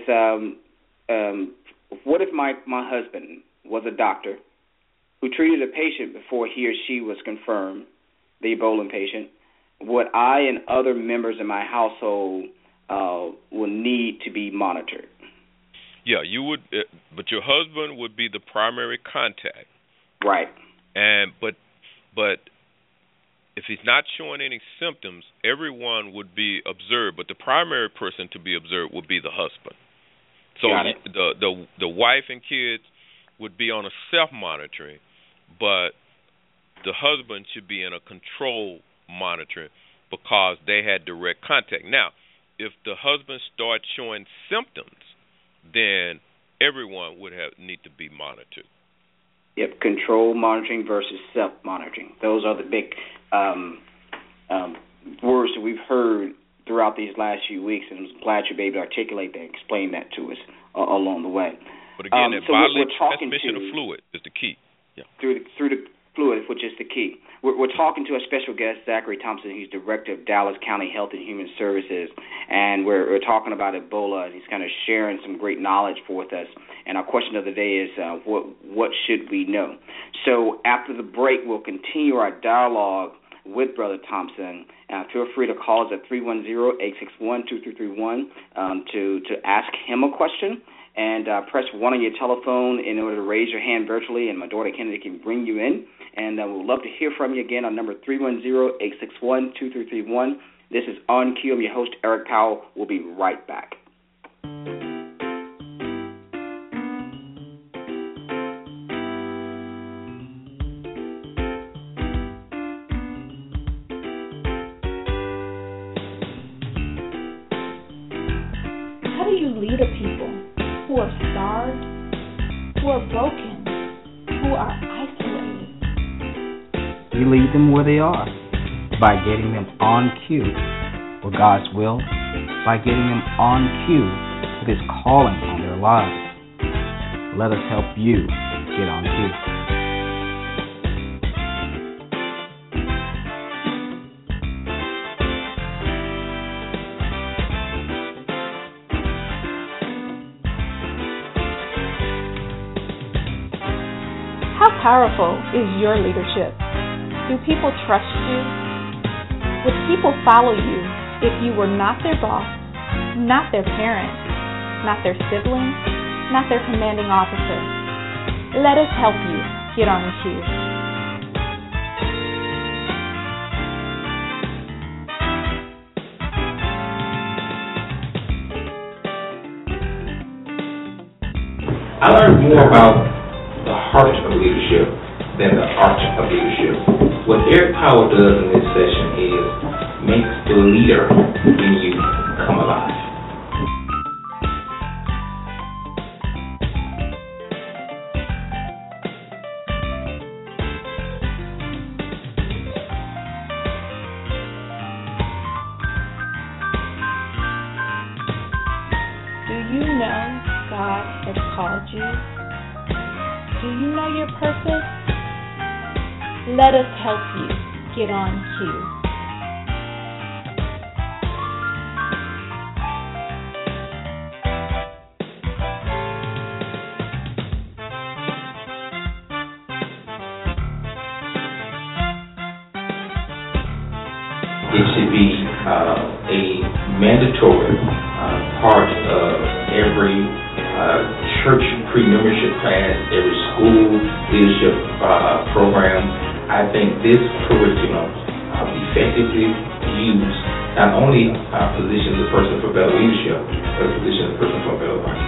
"What if my husband was a doctor who treated a patient before he or she was confirmed the Ebola patient? Would I and other members in my household will need to be monitored?" Yeah, you would, but your husband would be the primary contact. Right. But if he's not showing any symptoms, everyone would be observed, but the primary person to be observed would be the husband. So the wife and kids would be on a self-monitoring, but the husband should be in a control monitoring because they had direct contact. Now, if the husband starts showing symptoms, then everyone would need to be monitored. Yep, control monitoring versus self-monitoring. Those are the big words that we've heard throughout these last few weeks, and I'm glad you're able to articulate that and explain that to us along the way. But again, that so bodily we're talking transmission to, of fluid is the key. Yeah. Through the fluid, which is the key. We're talking to a special guest, Zachary Thompson. He's director of Dallas County Health and Human Services, and we're talking about Ebola, and he's kind of sharing some great knowledge with us. And our question of the day is, what should we know? So after the break, we'll continue our dialogue with Brother Thompson. Feel free to call us at 310-861-2331 to ask him a question. And press 1 on your telephone in order to raise your hand virtually, and my daughter Kennedy can bring you in. And we'd love to hear from you again on number 310-861-2331. This is On Cue. I'm your host, Eric Powell. We'll be right back. How do you lead a people who are starved, who are broken, who are isolated? You lead them where they are by getting them on cue with God's will, by getting them on cue with His calling on their lives. Let us help you get on cue. How powerful is your leadership? Do people trust you? Would people follow you if you were not their boss, not their parent, not their sibling, not their commanding officer? Let us help you get on cue. I learned more about the heart of leadership than the art of leadership. What Eric Powell does in this session is makes the leader in you come alive. Do you know God has called you? Do you know your purpose? Let us help you get on cue. It should be a mandatory part of every church pre-membership class, every school leadership program. I think this curriculum effectively used not only positions a person for better leadership, but positions a person for better life.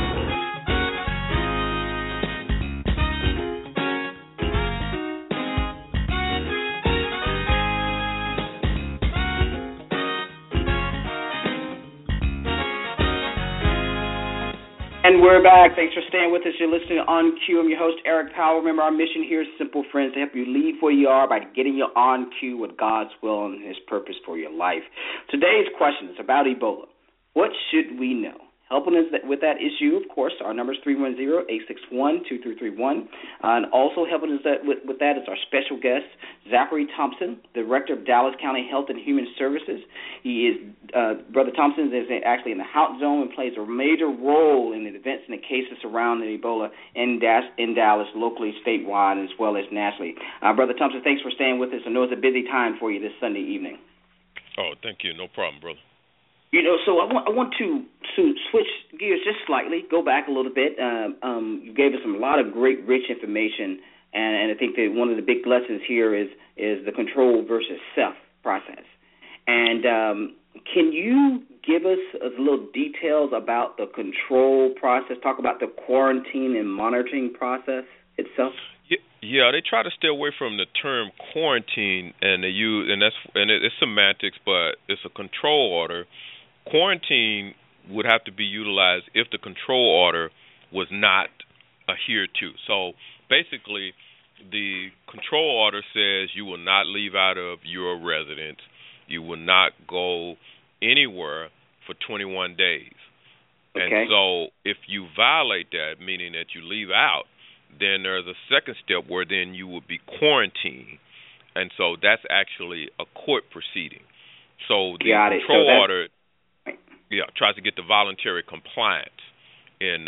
And we're back. Thanks for staying with us. You're listening to On Cue. I'm your host, Eric Powell. Remember, our mission here is simple, friends, to help you lead where you are by getting you on cue with God's will and His purpose for your life. Today's question is about Ebola. What should we know? Helping us with that issue, of course, our number is 310-861-2331. And also helping us with that is our special guest, Zachary Thompson, Director of Dallas County Health and Human Services. He is, Brother Thompson is actually in the Hout Zone and plays a major role in the events and the cases surrounding Ebola in Dallas, locally, statewide, as well as nationally. Brother Thompson, thanks for staying with us. I know it's a busy time for you this Sunday evening. Oh, thank you. No problem, brother. You know, so I want to switch gears just slightly, go back a little bit. You gave us a lot of great, rich information, and I think that one of the big lessons here is the control versus self process. And can you give us a little details about the control process? Talk about the quarantine and monitoring process itself. Yeah, they try to stay away from the term quarantine, and they use it's semantics, but it's a control order. Quarantine would have to be utilized if the control order was not adhered to. So basically, the control order says you will not leave out of your residence. You will not go anywhere for 21 days. Okay. And so if you violate that, meaning that you leave out, then there's a second step where then you would be quarantined. And so that's actually a court proceeding. So the control order tries to get the voluntary compliance in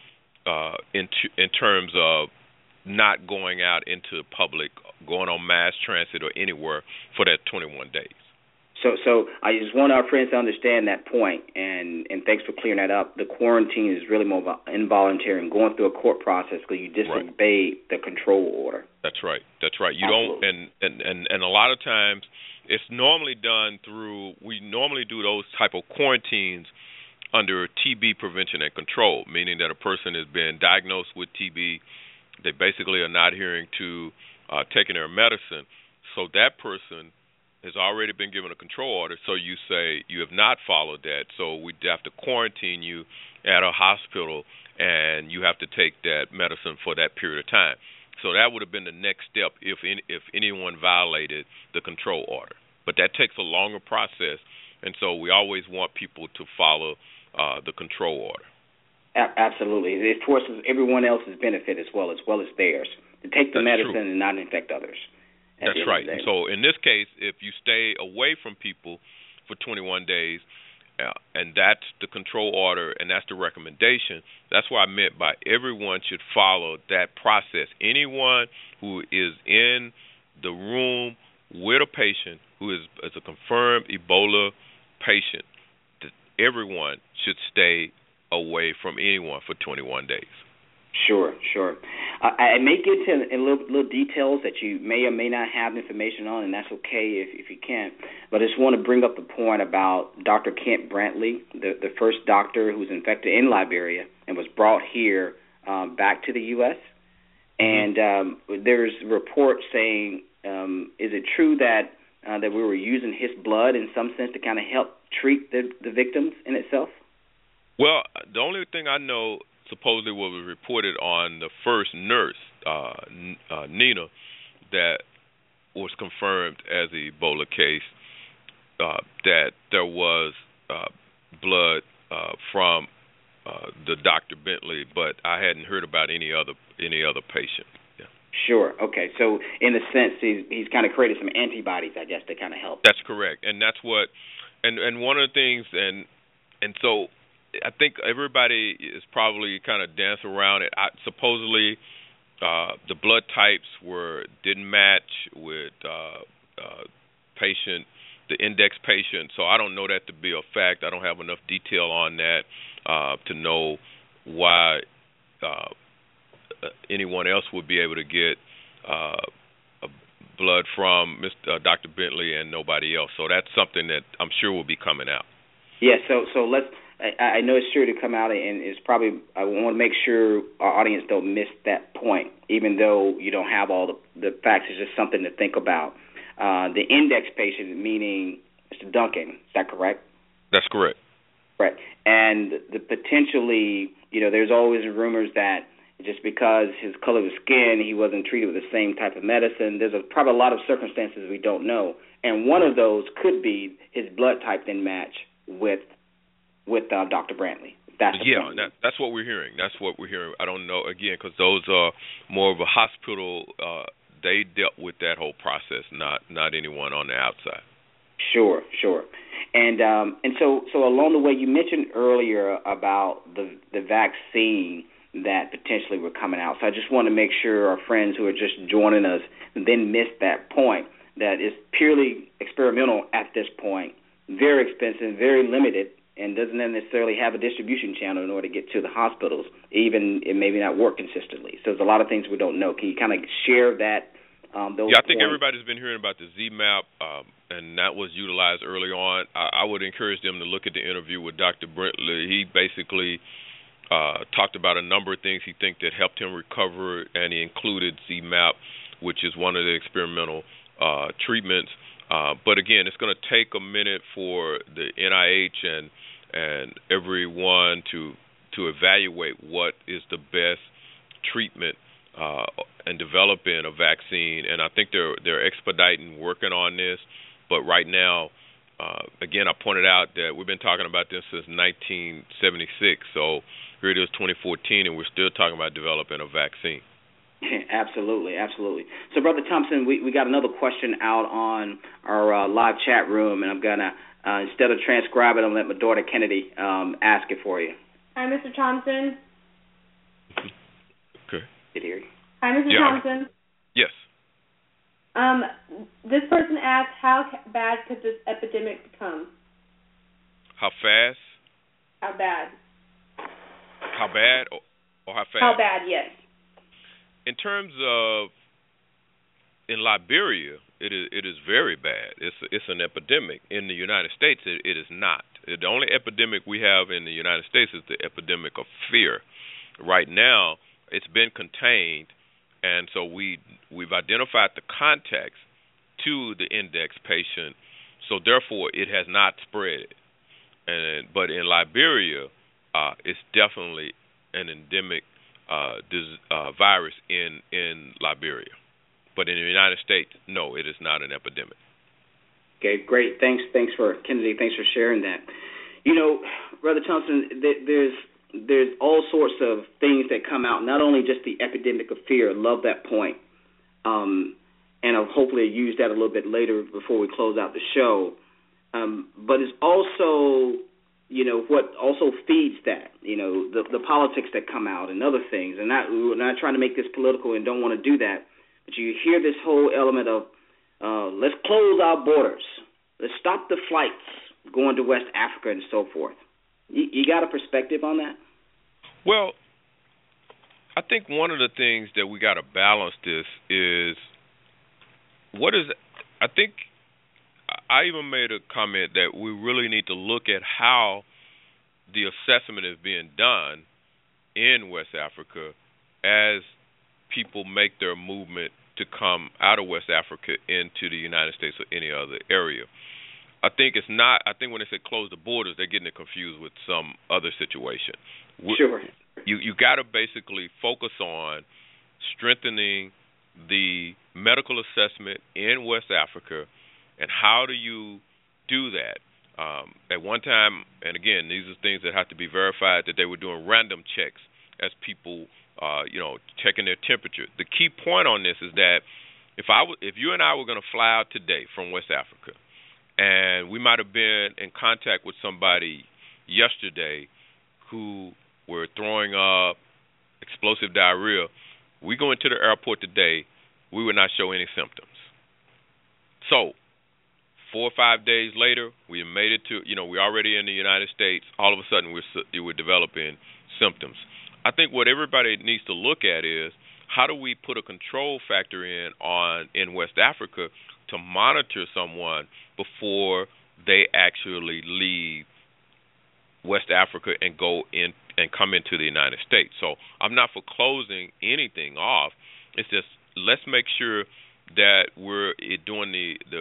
terms of not going out into public, going on mass transit or anywhere for that 21 days. So I just want our friends to understand that point, and thanks for clearing that up. The quarantine is really more involuntary and going through a court process because you disobeyed the control order. That's right. You Absolutely. don't, and a lot of times it's normally done through. We normally do those type of quarantines under TB prevention and control, meaning that a person has been diagnosed with TB. They basically are not adhering to taking their medicine, so that person has already been given a control order, so you say you have not followed that, so we have to quarantine you at a hospital, and you have to take that medicine for that period of time. So that would have been the next step if anyone violated the control order. But that takes a longer process, and so we always want people to follow the control order. Absolutely. It forces everyone else's benefit as well as theirs to take the medicine and not infect others. That's right. So in this case, if you stay away from people for 21 days, and that's the control order and that's the recommendation, that's what I meant by everyone should follow that process. Anyone who is in the room with a patient who is a confirmed Ebola patient, everyone should stay away from anyone for 21 days. Sure. I may get to little details that you may or may not have information on, and that's okay if you can't. But I just want to bring up the point about Dr. Kent Brantley, the first doctor who was infected in Liberia and was brought here back to the U.S. And there's reports saying, is it true that we were using his blood in some sense to kind of help treat the victims in itself? Well, the only thing I know supposedly what was reported on the first nurse, Nina, that was confirmed as an Ebola case, that there was blood from the Dr. Bentley, but I hadn't heard about any other patient. Yeah. Sure. Okay. So in a sense, he's kind of created some antibodies, I guess, to kind of help. That's correct, and that's what, and one of the things, and so. I think everybody is probably kind of dancing around it. Supposedly, the blood types didn't match with the index patient. So I don't know that to be a fact. I don't have enough detail on that to know why anyone else would be able to get blood from Dr. Bentley and nobody else. So that's something that I'm sure will be coming out. Yeah. So let's. I know it's sure to come out, and it's probably, I want to make sure our audience don't miss that point, even though you don't have all the facts. It's just something to think about. The index patient, meaning Mr. Duncan, is that correct? That's correct. Right. And the potentially, there's always rumors that just because his color of skin, he wasn't treated with the same type of medicine. There's probably a lot of circumstances we don't know. And one of those could be his blood type didn't match with Dr. Brantley. That's what we're hearing. I don't know, again, because those are more of a hospital. They dealt with that whole process, not anyone on the outside. Sure. And so along the way, you mentioned earlier about the vaccine that potentially were coming out. So I just want to make sure our friends who are just joining us then miss that point, that it's purely experimental at this point, very expensive, very limited, and doesn't necessarily have a distribution channel in order to get to the hospitals, even it maybe not work consistently. So there's a lot of things we don't know. Can you kind of share that? Those I think everybody's been hearing about the ZMapp, and that was utilized early on. I would encourage them to look at the interview with Dr. Brantley. He basically talked about a number of things he think that helped him recover, and he included ZMapp, which is one of the experimental treatments. But again, it's going to take a minute for the NIH and everyone to evaluate what is the best treatment and developing a vaccine, and I think they're expediting working on this. But right now, again, I pointed out that we've been talking about this since 1976. So here it is, 2014, and we're still talking about developing a vaccine. Absolutely, absolutely. So, Brother Thompson, we got another question out on our live chat room, and I'm going to, instead of transcribe it, I'm going to let my daughter Kennedy ask it for you. Hi, Mr. Thompson. Okay. Did hear you. Hi, Mr. Thompson. Yes. This person asked, how bad could this epidemic become? How fast? How bad? How bad or how fast? How bad, yes. In terms of in Liberia, it is very bad. It's an epidemic. In the United States, it is not. The only epidemic we have in the United States is the epidemic of fear. Right now, it's been contained, and so we've identified the contacts to the index patient, so therefore it has not spread. But in Liberia, it's definitely an endemic virus in Liberia. But in the United States, no, it is not an epidemic. Okay, great. Thanks for Kennedy. Thanks for sharing that. You know, Brother Thompson, there's all sorts of things that come out. Not only just the epidemic of fear. Love that point. And I'll hopefully use that a little bit later before we close out the show. But it's also, you know, what also feeds that, you know, the politics that come out and other things. And we're not trying to make this political and don't want to do that. But you hear this whole element of let's close our borders. Let's stop the flights going to West Africa and so forth. You got a perspective on that? Well, I think one of the things that we got to balance this is I think I even made a comment that we really need to look at how the assessment is being done in West Africa as people make their movement to come out of West Africa into the United States or any other area. I think when they say close the borders, they're getting it confused with some other situation. Sure. You got to basically focus on strengthening the medical assessment in West Africa, and how do you do that? At one time, and again, these are things that have to be verified, that they were doing random checks as people, checking their temperature. The key point on this is that if you and I were going to fly out today from West Africa, and we might have been in contact with somebody yesterday who were throwing up explosive diarrhea, we go into the airport today, we would not show any symptoms. So 4 or 5 days later, we made it to, we're already in the United States. All of a sudden, we're developing symptoms. I think what everybody needs to look at is, how do we put a control factor in West Africa to monitor someone before they actually leave West Africa and go in and come into the United States? So I'm not for closing anything off. It's just, let's make sure that we're doing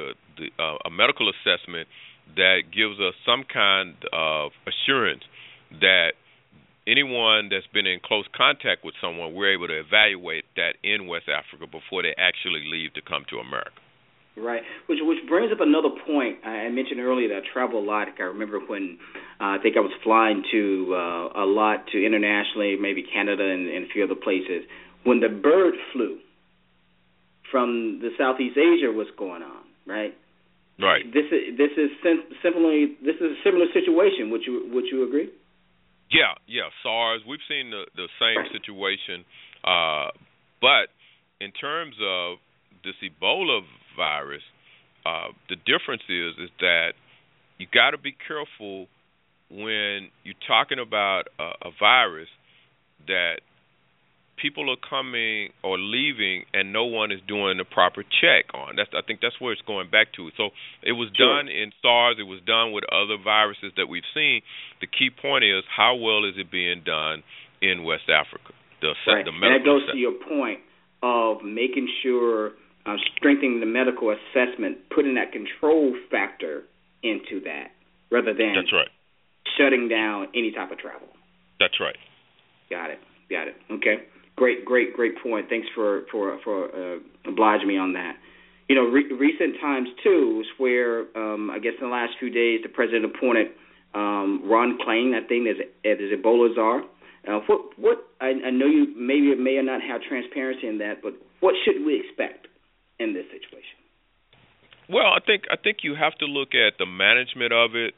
a medical assessment that gives us some kind of assurance that anyone that's been in close contact with someone, we're able to evaluate that in West Africa before they actually leave to come to America. Right, which brings up another point. I mentioned earlier that I travel a lot. I remember when I think I was flying a lot to internationally, maybe Canada and a few other places. When the bird flu from the Southeast Asia was going on, right? Right. This is a similar situation. Would you agree? Yeah. SARS. We've seen the same situation, but in terms of this Ebola virus, the difference is that you got to be careful when you're talking about a virus that people are coming or leaving and no one is doing the proper check on. I think that's where it's going back to. So it was done in SARS. It was done with other viruses that we've seen. The key point is, how well is it being done in West Africa? Right. And that goes to your point of making sure strengthening the medical assessment, putting that control factor into that, rather than shutting down any type of travel. That's right. Got it. Okay. Great point. Thanks for obliging me on that. You know, recent times too is where I guess in the last few days the president appointed Ron Klain, I think, as Ebola czar. What I know you may or not have transparency in that, but what should we expect in this situation? Well, I think you have to look at the management of it.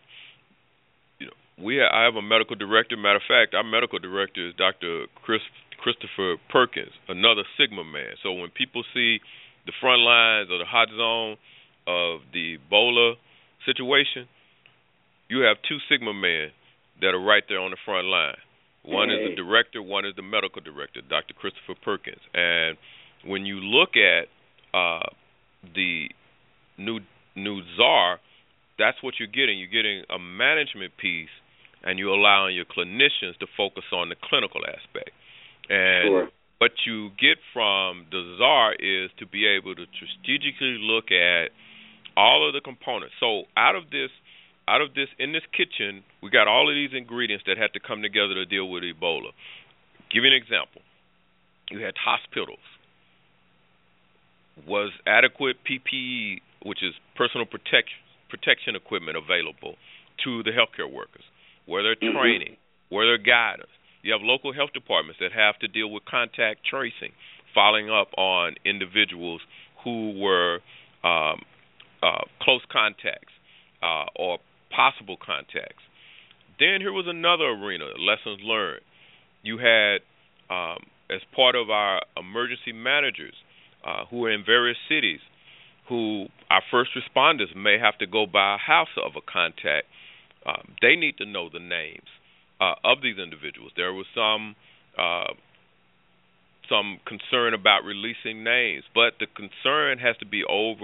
I have a medical director. Matter of fact, our medical director is Dr. Christopher Perkins, another Sigma man. So when people see the front lines or the hot zone of the Ebola situation, you have two Sigma men that are right there on the front line. One is the director, one is the medical director, Dr. Christopher Perkins. And when you look at the new czar, that's what you're getting. You're getting a management piece, and you're allowing your clinicians to focus on the clinical aspect. And what you get from the czar is to be able to strategically look at all of the components. So out of this, in this kitchen, we got all of these ingredients that had to come together to deal with Ebola. Give you an example. You had hospitals. Was adequate PPE, which is personal protection equipment, available to the healthcare workers? Were there training? Were there guidance? You have local health departments that have to deal with contact tracing, following up on individuals who were close contacts or possible contacts. Then here was another arena, lessons learned. You had, as part of our emergency managers who are in various cities, who our first responders may have to go by a house of a contact. They need to know the names of these individuals. There was some concern about releasing names, but the concern has to be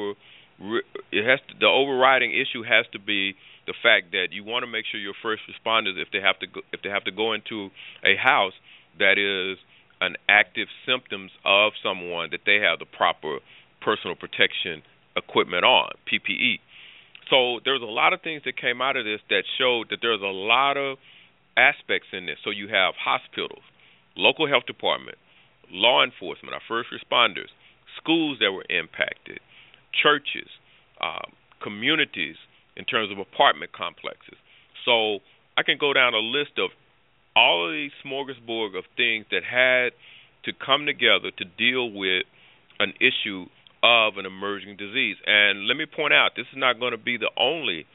the overriding issue has to be the fact that you want to make sure your first responders, if they have to go into a house that is an active symptoms of someone, that they have the proper personal protection equipment on, PPE. So there's a lot of things that came out of this that showed that there's a lot of aspects in this. So you have hospitals, local health department, law enforcement, our first responders, schools that were impacted, churches, communities in terms of apartment complexes. So I can go down a list of all of these smorgasbord of things that had to come together to deal with an issue of an emerging disease. And let me point out, this is not going to be the only,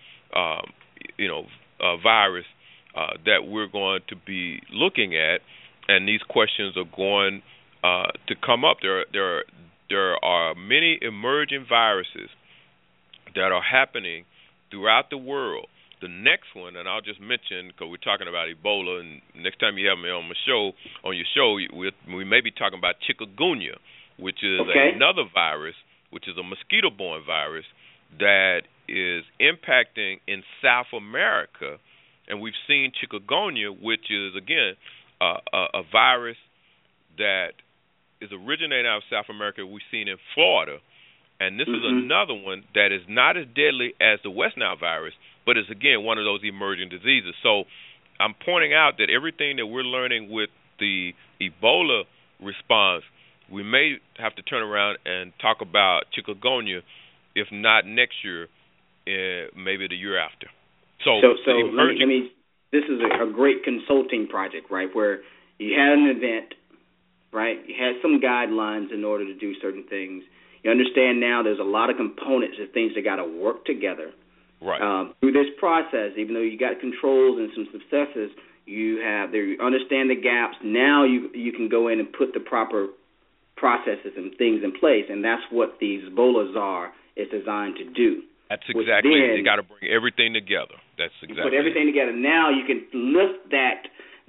virus that we're going to be looking at, and these questions are going to come up. There are many emerging viruses that are happening throughout the world. The next one, and I'll just mention, because we're talking about Ebola, and next time you have me on your show, we may be talking about chikungunya, which is another virus, which is a mosquito-borne virus that is impacting in South America. And we've seen chikungunya, which is, again, a virus that is originating out of South America we've seen in Florida. And this is another one that is not as deadly as the West Nile virus, but is, again, one of those emerging diseases. So I'm pointing out that everything that we're learning with the Ebola response, we may have to turn around and talk about chikungunya, if not next year, maybe the year after. So let me, this is a great consulting project, right, where you had an event, right, you had some guidelines in order to do certain things. You understand now there's a lot of components and things that got to work together. Right. Through this process, even though you got controls and some successes, you understand the gaps. Now you can go in and put the proper processes and things in place, and that's what these Ebola czar is designed to do. That's exactly it. You got to bring everything together. That's exactly. Put everything together. Now you can lift that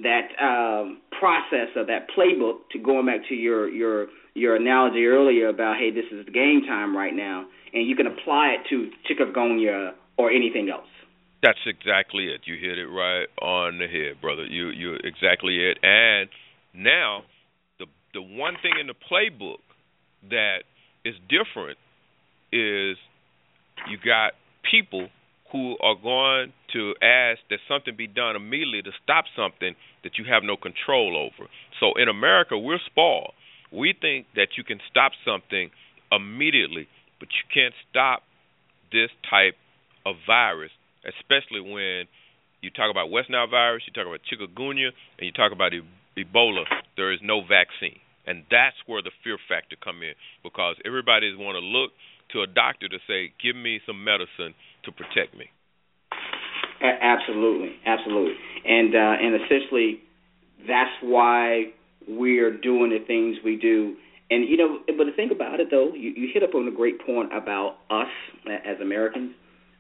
process of that playbook, to going back to your analogy earlier about, hey, this is game time right now, and you can apply it to chikungunya or anything else. That's exactly it. You hit it right on the head, brother. You're exactly it. And now the one thing in the playbook that is different is you got people who are going to ask that something be done immediately to stop something that you have no control over. So in America, we're spoiled. We think that you can stop something immediately, but you can't stop this type of virus, especially when you talk about West Nile virus, you talk about chikungunya, and you talk about Ebola. There is no vaccine. And that's where the fear factor come in, because everybody want to look to a doctor to say, give me some medicine to protect me. Absolutely. And essentially, that's why we're doing the things we do. And, but the thing about it, though, you hit up on a great point about us as Americans.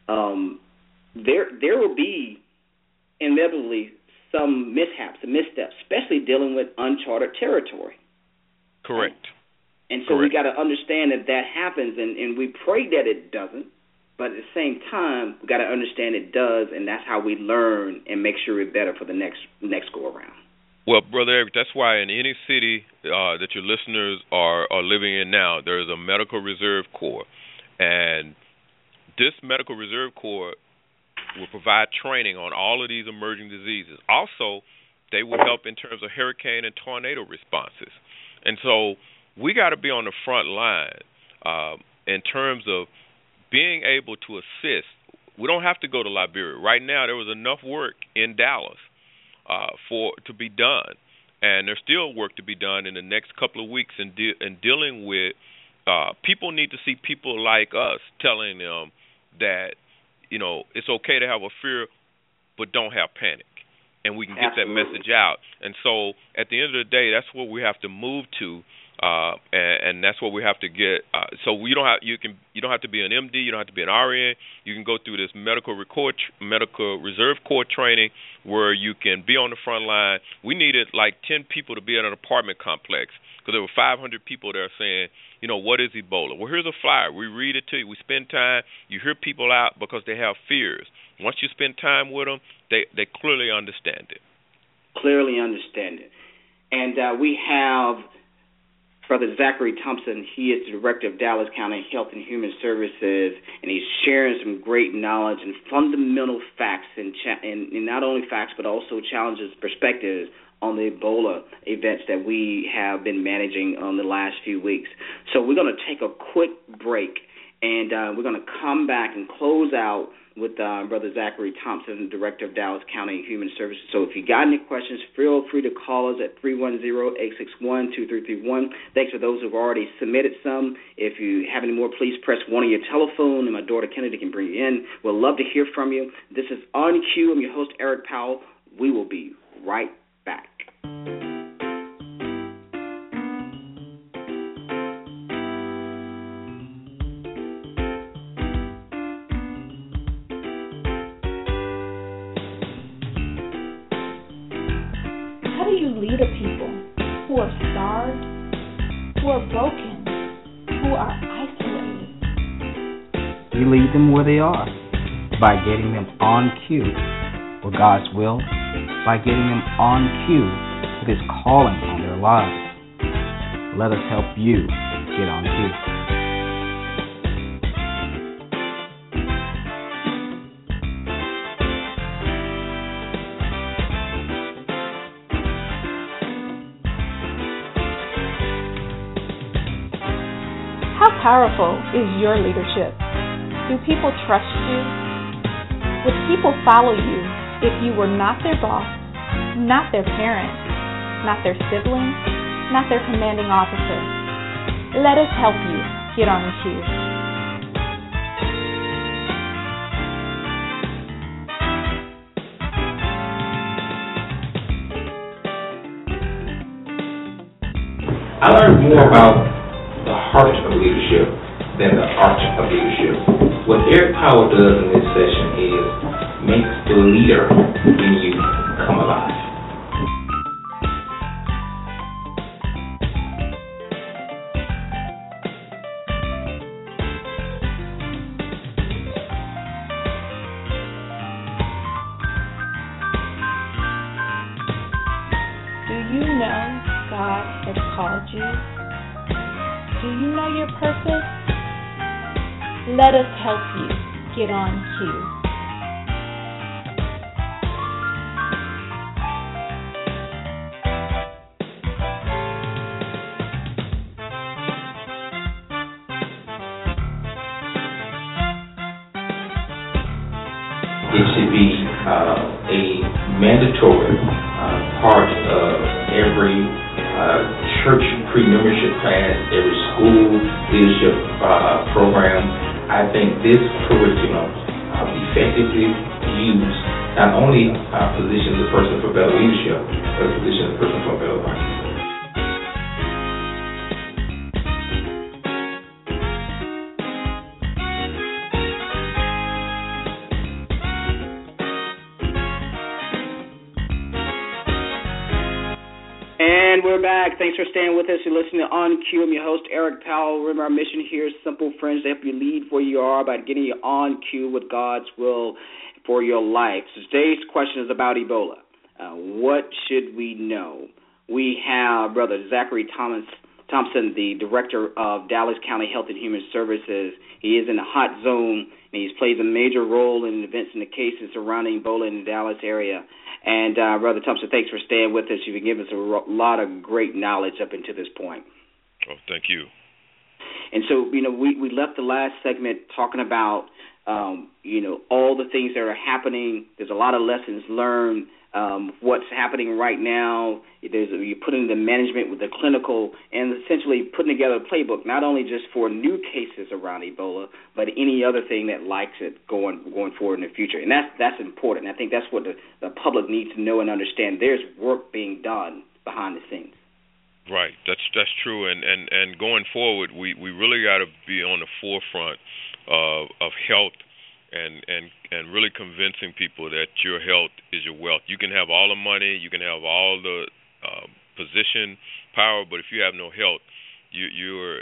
There will be inevitably some mishaps and missteps, especially dealing with uncharted territory. Correct. And so we got to understand that happens, and we pray that it doesn't, but at the same time, we got to understand it does, and that's how we learn and make sure we're better for the next go-around. Well, Brother Eric, that's why in any city that your listeners are living in now, there is a Medical Reserve Corps, and this Medical Reserve Corps will provide training on all of these emerging diseases. Also, they will help in terms of hurricane and tornado responses. And so we got to be on the front line in terms of being able to assist. We don't have to go to Liberia. Right now, there was enough work in Dallas to be done, and there's still work to be done in the next couple of weeks in dealing with people need to see people like us telling them that, it's okay to have a fear, but don't have panic. And we can get that message out. And so at the end of the day, that's what we have to move to, and that's what we have to get. So you don't have to be an MD, you don't have to be an RN. You can go through this Medical Reserve Corps training where you can be on the front line. We needed like 10 people to be in an apartment complex because there were 500 people there saying, what is Ebola? Well, here's a flyer. We read it to you. We spend time. You hear people out because they have fears. Once you spend time with them, they clearly understand it. And we have Brother Zachary Thompson. He is the Director of Dallas County Health and Human Services, and he's sharing some great knowledge and fundamental facts, and not only facts but also challenges, perspectives on the Ebola events that we have been managing on the last few weeks. So we're going to take a quick break, and we're going to come back and close out with Brother Zachary Thompson, Director of Dallas County Human Services. So if you got any questions, feel free to call us at 310-861-2331. Thanks for those who have already submitted some. If you have any more, please press 1 on your telephone, and my daughter Kennedy can bring you in. We'd love to hear from you. This is On Cue. I'm your host, Eric Powell. We will be right back. How do you lead a people who are starved, who are broken, who are isolated? We lead them where they are by getting them on cue for God's will, by getting them on cue with His calling on their lives. Let us help you get on cue. How powerful is your leadership? Do people trust you? Would people follow you if you were not their boss, not their parent, not their sibling, not their commanding officer? Let us help you get on cue. I learned more about the heart of leadership than the art of leadership. What Eric Powell does in this session is makes the leader in you come alive. Do you know God has called you? Do you know your purpose? Let us help you get on cue. should be a mandatory part of every church pre-membership class, every school leadership program. I think this curriculum effectively used not only positions a person for better leadership, but positions a person for a better life. And we're back. Thanks for staying with us. You're listening to On Cue. I'm your host, Eric Powell. Remember, our mission here is simple, friends, to help you lead where you are by getting you on cue with God's will for your life. So today's question is about Ebola. What should we know? We have Brother Zachary Thompson, the Director of Dallas County Health and Human Services. He is in the hot zone, and he plays a major role in events and the cases surrounding Ebola in the Dallas area. And, Brother Thompson, thanks for staying with us. You've given us a lot of great knowledge up until this point. Oh, thank you. And so, we left the last segment talking about, all the things that are happening. There's a lot of lessons learned. What's happening right now, you're putting the management with the clinical and essentially putting together a playbook, not only just for new cases around Ebola, but any other thing that likes it going forward in the future. And that's important. I think that's what the public needs to know and understand. There's work being done behind the scenes. Right, that's true. And going forward, we really got to be on the forefront of health. And really convincing people that your health is your wealth. You can have all the money, you can have all the position, power, but if you have no health, you're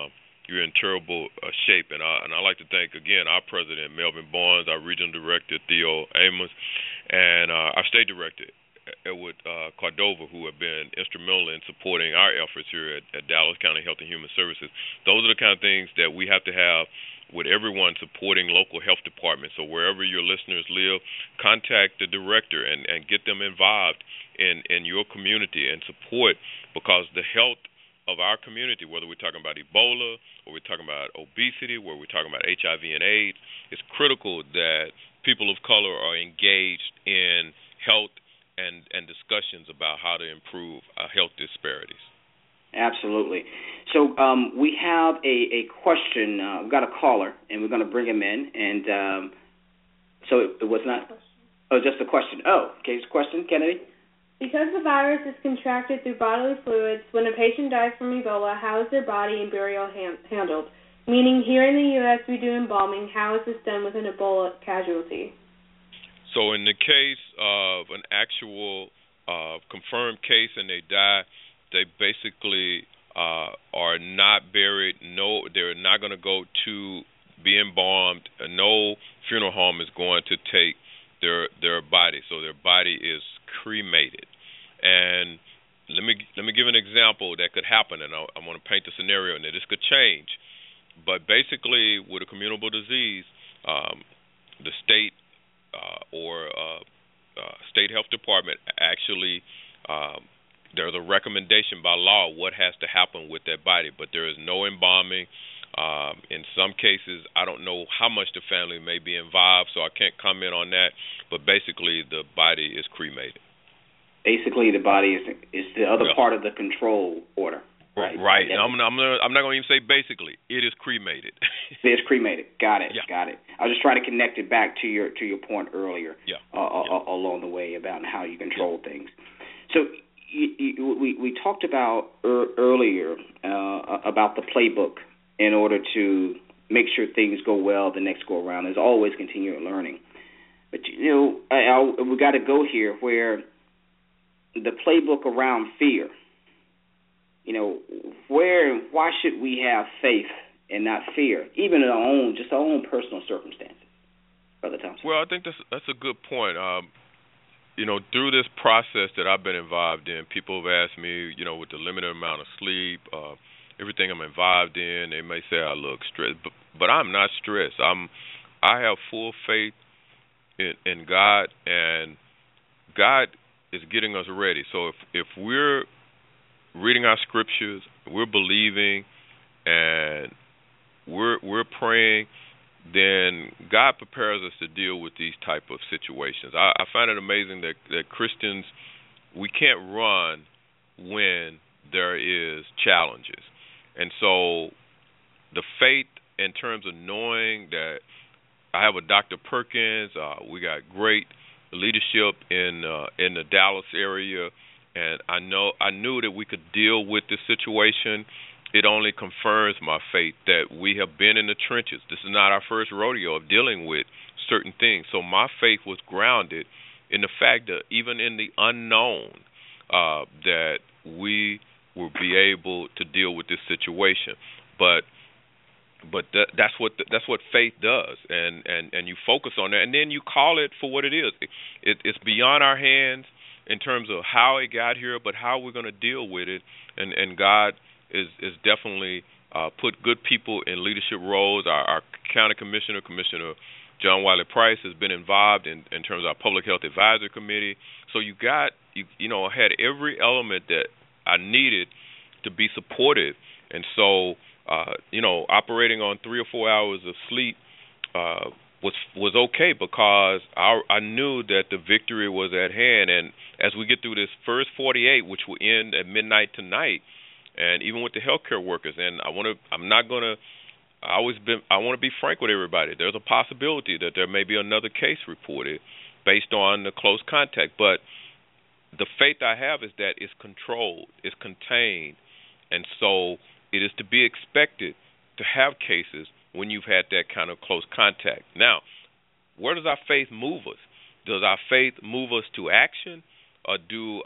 in terrible shape. And I like to thank again our president Melvin Barnes, our regional director Theo Amos, and our state director Edward Cordova, who have been instrumental in supporting our efforts here at Dallas County Health and Human Services. Those are the kind of things that we have to have with everyone supporting local health departments. So wherever your listeners live, contact the director and get them involved in your community and support, because the health of our community, whether we're talking about Ebola or we're talking about obesity, where we're talking about HIV and AIDS, it's critical that people of color are engaged in health and discussions about how to improve health disparities. Absolutely. So we have a question. We've got a caller, and we're going to bring him in. And so it was not – oh, just a question. Oh, okay. Just a question, Kennedy? Because the virus is contracted through bodily fluids, when a patient dies from Ebola, how is their body and burial handled? Meaning, here in the U.S., we do embalming. How is this done with an Ebola casualty? So in the case of an actual confirmed case and they die, they basically are not buried. No, they're not going to go to be embalmed. No funeral home is going to take their body. So their body is cremated. And let me give an example that could happen, and I want to paint the scenario, and this could change. But basically, with a communicable disease, the state or state health department actually there's a recommendation by law what has to happen with that body, but there is no embalming. In some cases, I don't know how much the family may be involved, so I can't comment on that. But basically, the body is cremated. Basically, the body is the other part of the control order. Right. I'm not going to even say basically. It is cremated. It's cremated. Got it. Yeah. Got it. I was just trying to connect it back to your point earlier. Yeah. Along the way about how you control things. So we talked about earlier about the playbook in order to make sure things go well the next go around. There's always continuing learning. But we got to go here where the playbook around fear. Why should we have faith and not fear, even in our own personal circumstances, Brother Thompson? Well, I think that's a good point. Through this process that I've been involved in, people have asked me, with the limited amount of sleep, everything I'm involved in, they may say I look stressed, but I'm not stressed. I have full faith in God, and God is getting us ready. So if we're reading our scriptures, we're believing, and we're praying, then God prepares us to deal with these type of situations. I find it amazing that Christians, we can't run when there is challenges. And so the faith in terms of knowing that I have a Dr. Perkins, we got great leadership in the Dallas area, and I knew that we could deal with this situation. It only confirms my faith that we have been in the trenches. This is not our first rodeo of dealing with certain things. So my faith was grounded in the fact that even in the unknown, that we will be able to deal with this situation. But that's what faith does, and you focus on that, and then you call it for what it is. It's beyond our hands in terms of how it got here, but how we're going to deal with it. And God is definitely put good people in leadership roles. Our county commissioner, Commissioner John Wiley Price, has been involved in terms of our public health advisory committee. So you had every element that I needed to be supportive, and so. Operating on 3 or 4 hours of sleep was okay because I knew that the victory was at hand. And as we get through this first 48, which will end at midnight tonight, and even with the healthcare workers, and I want to be frank with everybody. There's a possibility that there may be another case reported based on the close contact, but the faith I have is that it's controlled, it's contained, and so it is to be expected to have cases when you've had that kind of close contact. Now, where does our faith move us? Does our faith move us to action, or do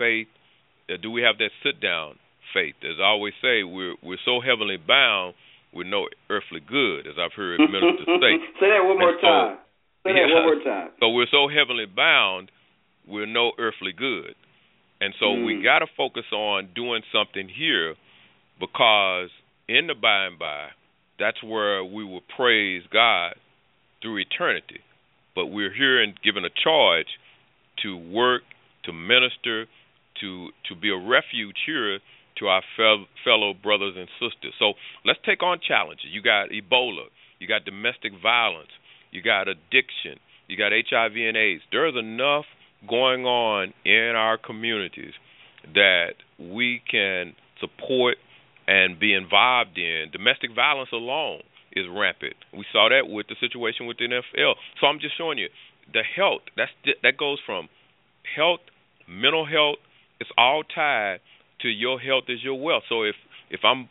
we have that sit-down faith? As I always say, we're so heavenly bound with no earthly good, as I've heard ministers say. Say that one more time. Say that one more time. So we're so heavenly bound, we're no earthly good. And so we got to focus on doing something here, because in the by and by, that's where we will praise God through eternity. But we're here and given a charge to work, to minister, to be a refuge here to our fellow brothers and sisters. So let's take on challenges. You got Ebola, you got domestic violence, you got addiction, you got HIV and AIDS. There's enough going on in our communities that we can support and be involved in. Domestic violence alone is rampant. We saw that with the situation with the NFL. So I'm just showing you the health. That goes from health, mental health. It's all tied to your health is your wealth. So if I'm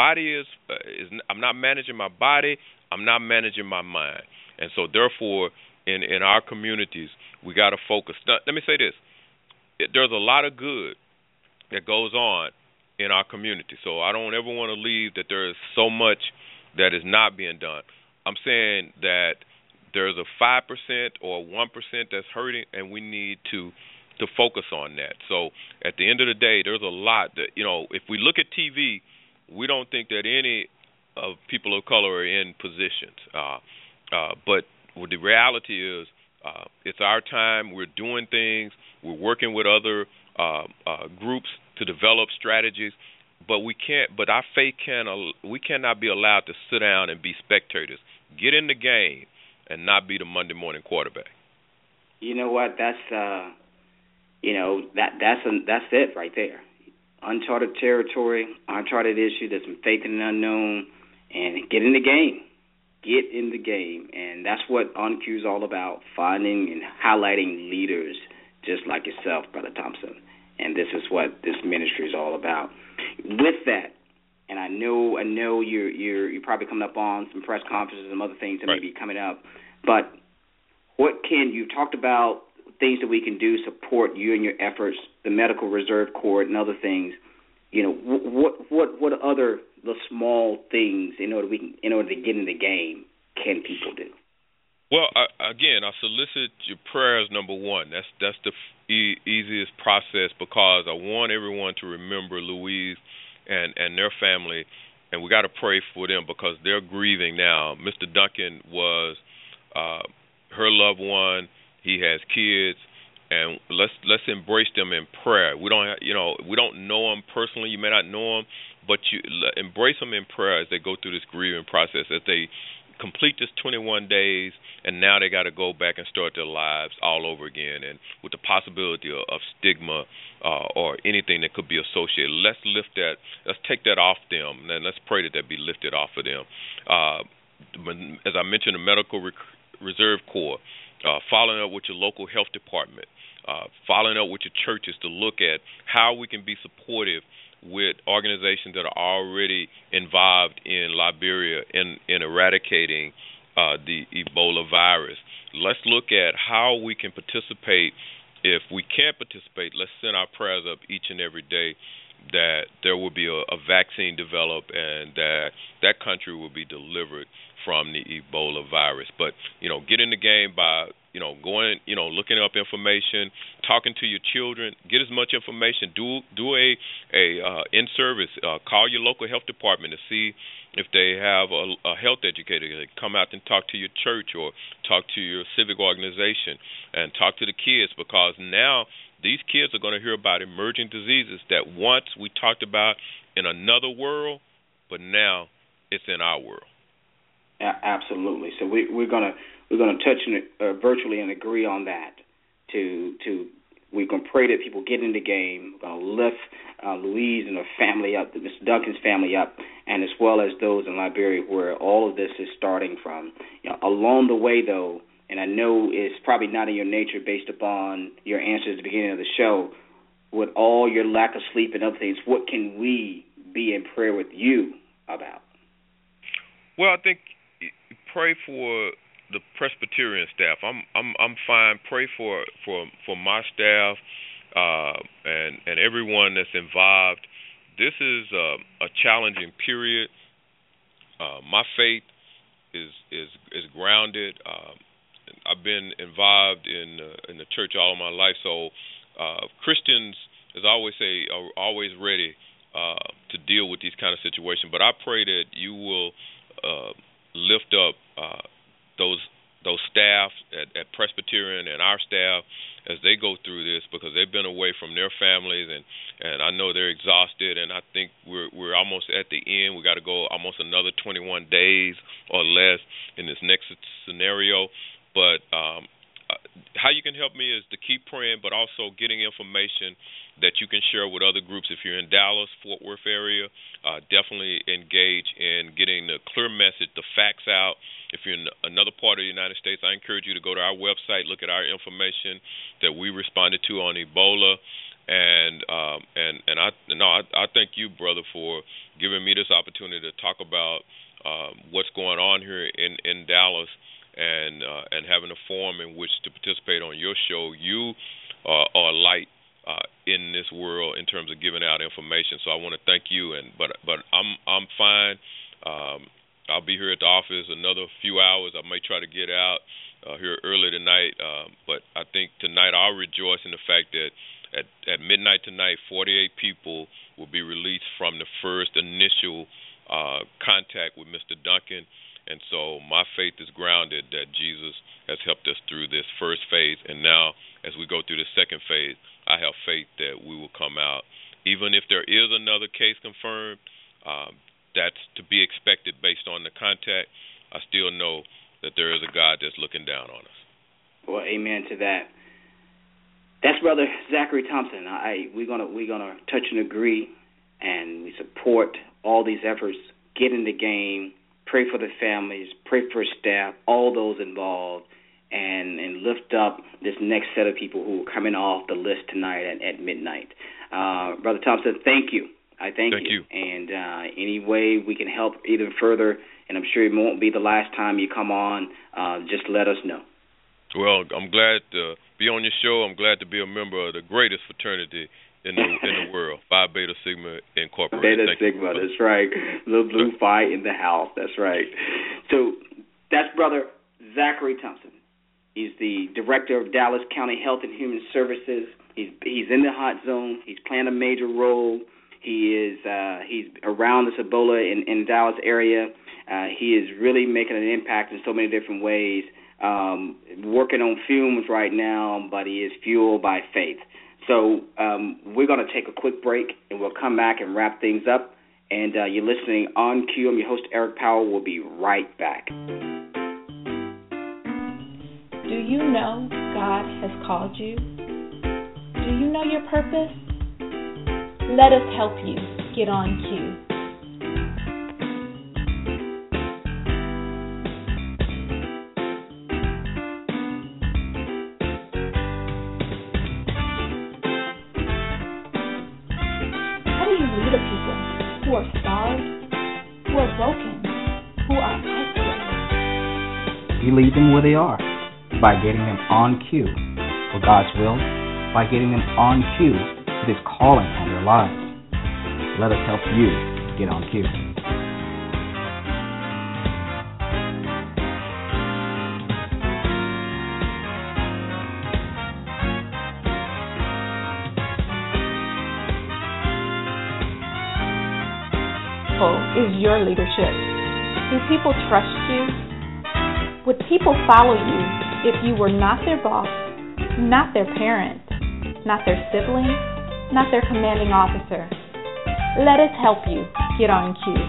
not managing my body, I'm not managing my mind. And so therefore, in our communities, we got to focus. Now, let me say this: there's a lot of good that goes on in our community. So I don't ever want to leave that there is so much that is not being done. I'm saying that there's a 5% or 1% that's hurting, and we need to focus on that. So at the end of the day, there's a lot that, if we look at TV, we don't think that any of people of color are in positions. But what the reality is, it's our time. We're doing things. We're working with other groups to develop strategies, but we can't. But our faith we cannot be allowed to sit down and be spectators. Get in the game and not be the Monday morning quarterback. You know what? That's that's it right there. Uncharted territory, uncharted issue. There's some faith in the unknown, and get in the game. Get in the game, and that's what On Cue is all about: finding and highlighting leaders just like yourself, Brother Thompson. And this is what this ministry is all about. With that, and I know you're probably coming up on some press conferences and other things that may be coming up. But you talked about things that we can do to support you and your efforts, the Medical Reserve Corps and other things. What other the small things in order to get in the game can people do? Well, again, I solicit your prayers, number one. That's the easiest process, because I want everyone to remember Louise and their family, and we got to pray for them because they're grieving now. Mr. Duncan was her loved one. He has kids, and let's embrace them in prayer. We don't know them personally. You may not know them, but you embrace them in prayer as they go through this grieving process, as they complete this 21 days, and now they got to go back and start their lives all over again, and with the possibility of stigma or anything that could be associated. Let's take that off them, and let's pray that be lifted off of them. As I mentioned, the Medical Reserve Corps, following up with your local health department, following up with your churches to look at how we can be supportive with organizations that are already involved in Liberia in eradicating the Ebola virus. Let's look at how we can participate. If we can't participate, let's send our prayers up each and every day that there will be a vaccine developed and that country will be delivered from the Ebola virus. But, get in the game by, going, looking up information, talking to your children, get as much information, do a in-service, call your local health department to see if they have a health educator that come out and talk to your church or talk to your civic organization and talk to the kids, because now these kids are going to hear about emerging diseases that once we talked about in another world, but now it's in our world. Absolutely. So we're gonna touch virtually and agree on that. We're gonna pray that people get in the game. We're gonna lift Louise and her family up, Mr. Duncan's family up, and as well as those in Liberia where all of this is starting from. Along the way, though, and I know it's probably not in your nature based upon your answers at the beginning of the show, with all your lack of sleep and other things, what can we be in prayer with you about? Well, I think pray for the Presbyterian staff. I'm fine. Pray for my staff and everyone that's involved. This is a challenging period. My faith is grounded. I've been involved in the church all of my life, so Christians, as I always say, are always ready to deal with these kind of situations. But I pray that you will lift up those staff at Presbyterian and our staff as they go through this, because they've been away from their families, and I know they're exhausted, and I think we're almost at the end. We got to go almost another 21 days or less in this next scenario. But how you can help me is to keep praying, but also getting information that you can share with other groups. If you're in Dallas, Fort Worth area, definitely engage in getting the clear message, the facts out. If you're in another part of the United States, I encourage you to go to our website, look at our information that we responded to on Ebola. And I thank you, brother, for giving me this opportunity to talk about what's going on here in Dallas and having a forum in which to participate on your show. You are a light in this world in terms of giving out information. So I want to thank you. But I'm fine. I'll be here at the office another few hours. I may try to get out here early tonight. But I think tonight I'll rejoice in the fact that at midnight tonight, 48 people will be released from the first initial contact with Mr. Duncan. And so my faith is grounded that Jesus has helped us through this first phase. And now as we go through the second phase, I have faith that we will come out. Even if there is another case confirmed, that's to be expected based on the contact. I still know that there is a God that's looking down on us. Well, amen to that. That's Brother Zachary Thompson. We're gonna touch and agree, and we support all these efforts. Get in the game. Pray for the families, pray for staff, all those involved, and lift up this next set of people who are coming off the list tonight at midnight. Brother Thompson, thank you. I thank you. And any way we can help even further, and I'm sure it won't be the last time you come on, just let us know. Well, I'm glad to be on your show. I'm glad to be a member of the greatest fraternity in the world, Phi Beta Sigma Incorporated. Beta Sigma, that's right. Little Blue Phi in the house, that's right. So that's Brother Zachary Thompson. He's the Director of Dallas County Health and Human Services. He's in the hot zone. He's playing a major role. He's around this Ebola in Dallas area. He is really making an impact in so many different ways. Working on fumes right now, but he is fueled by faith. So we're going to take a quick break, and we'll come back and wrap things up. And you're listening on Q. I'm your host, Eric Powell. We'll be right back. Do you know God has called you? Do you know your purpose? Let us help you get on cue. How do you lead a people who are starved, who are broken, who are isolated? You lead them where they are by getting them on cue for God's will, by getting them on cue with His calling on their lives. Let us help you get on cue. Is your leadership? Do people trust you? Would people follow you if you were not their boss, not their parent, not their sibling, not their commanding officer? Let us help you get on cue.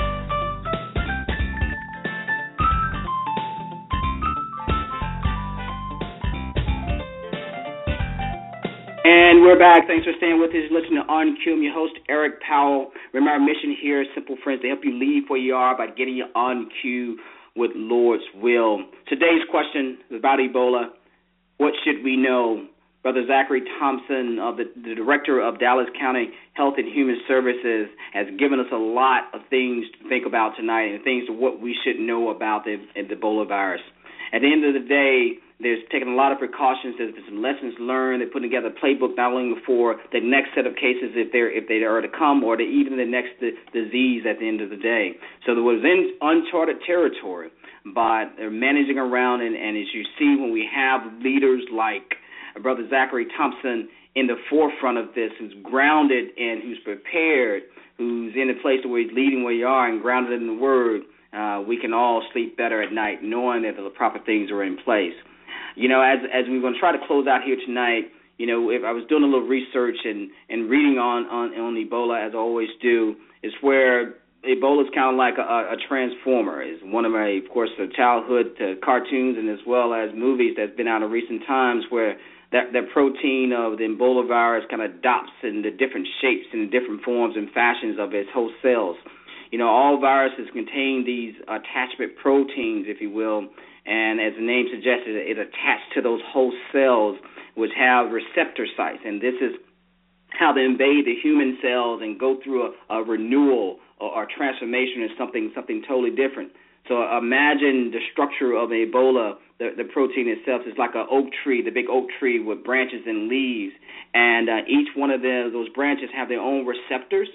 And we're back. Thanks for staying with us. Listen to On Cue. I'm your host, Eric Powell. Remember, our mission here is simple, friends, to help you lead where you are by getting you on cue with Lord's will. Today's question is about Ebola. What should we know? Brother Zachary Thompson, the director of Dallas County Health and Human Services, has given us a lot of things to think about tonight and things of what we should know about the Ebola virus. At the end of the day, there's taken a lot of precautions. There's been some lessons learned. They're putting together a playbook not only for the next set of cases if they are to come, or even the next disease at the end of the day. So there was in uncharted territory, but they're managing around. And as you see, when we have leaders like Brother Zachary Thompson in the forefront of this, who's grounded and who's prepared, who's in a place where he's leading where you are and grounded in the Word, we can all sleep better at night knowing that the proper things are in place. You know, as we're going to try to close out here tonight, you know, if I was doing a little research and reading on Ebola, as I always do, is where Ebola is kind of like a transformer. It's one of my, of course, childhood cartoons and as well as movies that's been out in recent times where that protein of the Ebola virus kind of adopts in the different shapes and the different forms and fashions of its host cells. You know, all viruses contain these attachment proteins, if you will, and as the name suggests, it attached to those host cells which have receptor sites, and this is how they invade the human cells and go through a renewal or transformation into something totally different. So imagine the structure of Ebola. The protein itself is like an oak tree, the big oak tree with branches and leaves, and each one of those branches have their own receptors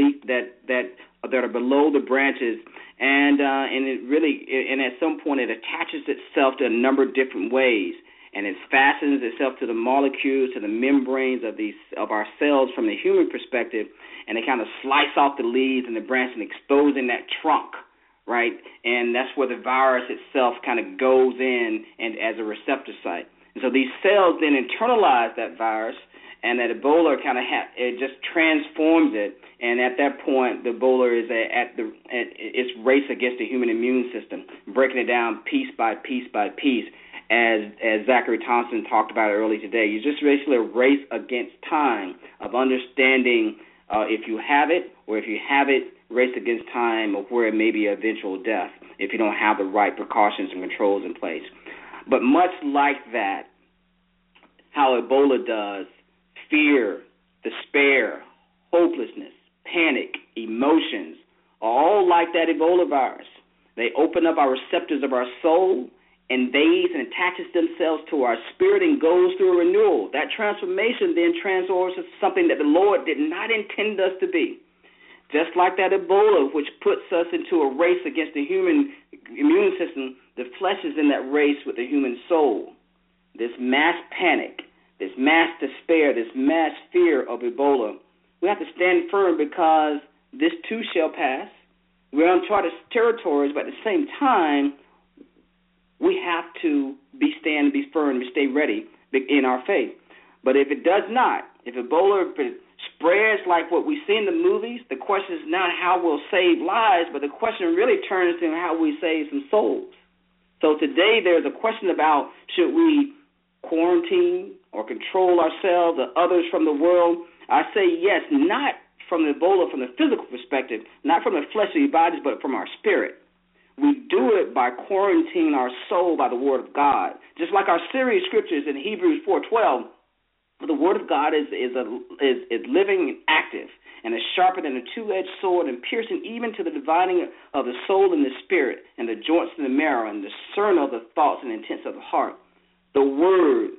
that are below the branches, and it really, and at some point it attaches itself to a number of different ways, and it fastens itself to the molecules, to the membranes of our cells from the human perspective, and they kind of slice off the leaves and the branch and exposing that trunk, right? And that's where the virus itself kind of goes in and as a receptor site. And so these cells then internalize that virus, and that Ebola it just transforms it, and at that point, the Ebola is at its race against the human immune system, breaking it down piece by piece by piece, as Zachary Thompson talked about earlier today. You just basically a race against time of understanding if you have it, or if you have it, race against time of where it may be eventual death if you don't have the right precautions and controls in place. But much like that, how Ebola does, fear, despair, hopelessness, panic, emotions, are all like that Ebola virus. They open up our receptors of our soul, invades and attaches themselves to our spirit and goes through a renewal. That transformation then transforms us to something that the Lord did not intend us to be. Just like that Ebola, which puts us into a race against the human immune system, the flesh is in that race with the human soul. This mass panic, this mass despair, this mass fear of Ebola, we have to stand firm because this too shall pass. We're on uncharted territories, but at the same time, we have to be firm, stay ready in our faith. But if it does not, if Ebola spreads like what we see in the movies, the question is not how we'll save lives, but the question really turns to how we save some souls. So today there's a question about should we quarantine or control ourselves or others from the world. I say yes, not from the Ebola, from the physical perspective, not from the fleshly bodies, but from our spirit. We do it by quarantining our soul by the Word of God. Just like our series scriptures in Hebrews 4:12, the Word of God is living and active and is sharper than a two-edged sword and piercing even to the dividing of the soul and the spirit and the joints and the marrow and discerner of the thoughts and intents of the heart. The Word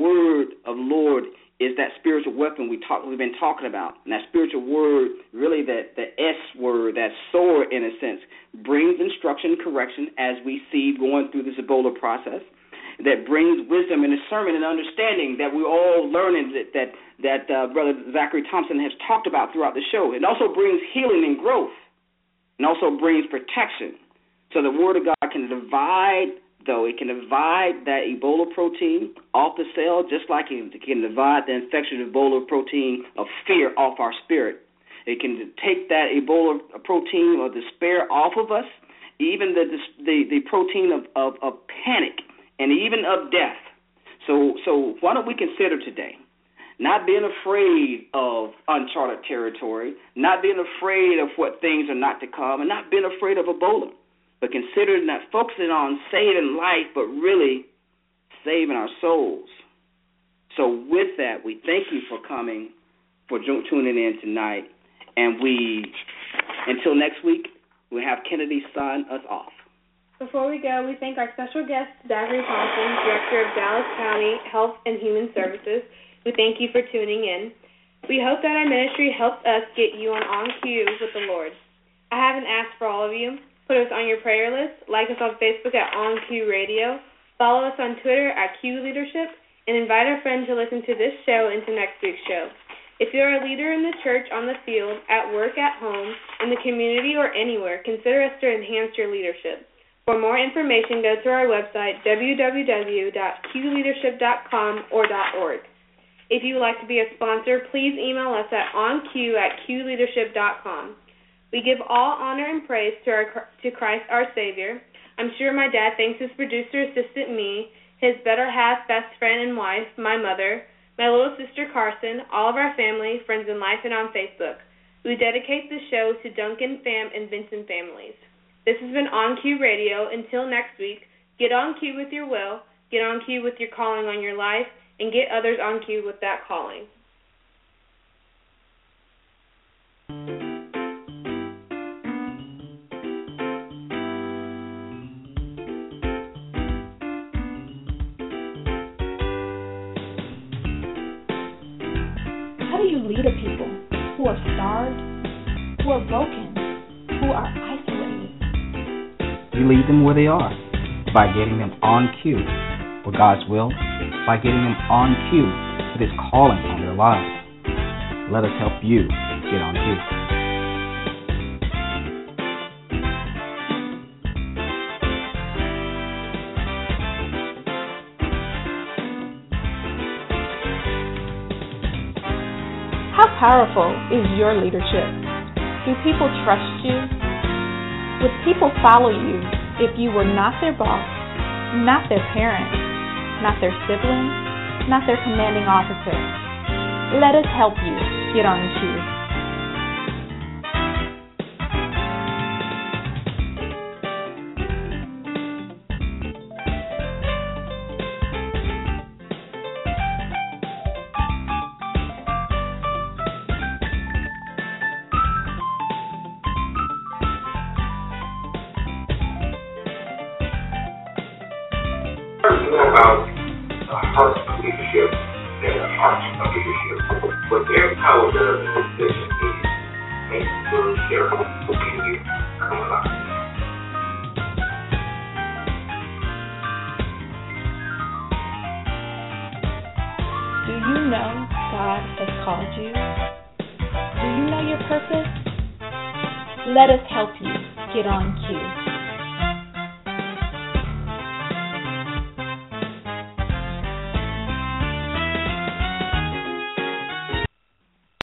of the Lord is that spiritual weapon we've been talking about. And that spiritual word, really the S word, that sword in a sense, brings instruction and correction as we see going through this Ebola process. That brings wisdom and discernment and understanding that we're all learning that Brother Zachary Thompson has talked about throughout the show. It also brings healing and growth and also brings protection. So the Word of God can divide that Ebola protein off the cell just like it can divide the infectious Ebola protein of fear off our spirit. It can take that Ebola protein of despair off of us, even the protein of panic and even of death. So why don't we consider today not being afraid of uncharted territory, not being afraid of what things are not to come, and not being afraid of Ebola, but considering not focusing on saving life, but really saving our souls. So with that, we thank you for coming, for tuning in tonight, and until next week, we'll have Kennedy sign us off. Before we go, we thank our special guest, Zachary Thompson, Director of Dallas County Health and Human Services. We thank you for tuning in. We hope that our ministry helps us get you on cue with the Lord. I have an ask for all of you. Put us on your prayer list, like us on Facebook at On Q Radio, follow us on Twitter at Q Leadership, and invite a friend to listen to this show and to next week's show. If you're a leader in the church, on the field, at work, at home, in the community, or anywhere, consider us to enhance your leadership. For more information, go to our website, www.qleadership.com or .org. If you would like to be a sponsor, please email us at onq@qleadership.com. We give all honor and praise to Christ our Savior. I'm sure my dad thanks his producer assistant, me, his better half, best friend and wife, my mother, my little sister Carson, all of our family, friends in life, and on Facebook. We dedicate the show to Duncan, Fam, and Vincent families. This has been On Q Radio. Until next week, get on cue with your will, get on cue with your calling on your life, and get others on cue with that calling. How do you lead a people who are starved, who are broken, who are isolated? You lead them where they are by getting them on cue with God's will, by getting them on cue with His calling on their lives. Let us help you get on cue. How powerful is your leadership? Do people trust you? Would people follow you if you were not their boss, not their parent, not their sibling, not their commanding officer? Let us help you get on cue. About the heart of leadership and the heart of leadership. What their power does in this session is make the sheriff continue come alive. Do you know God has called you? Do you know your purpose? Let us help you get on cue.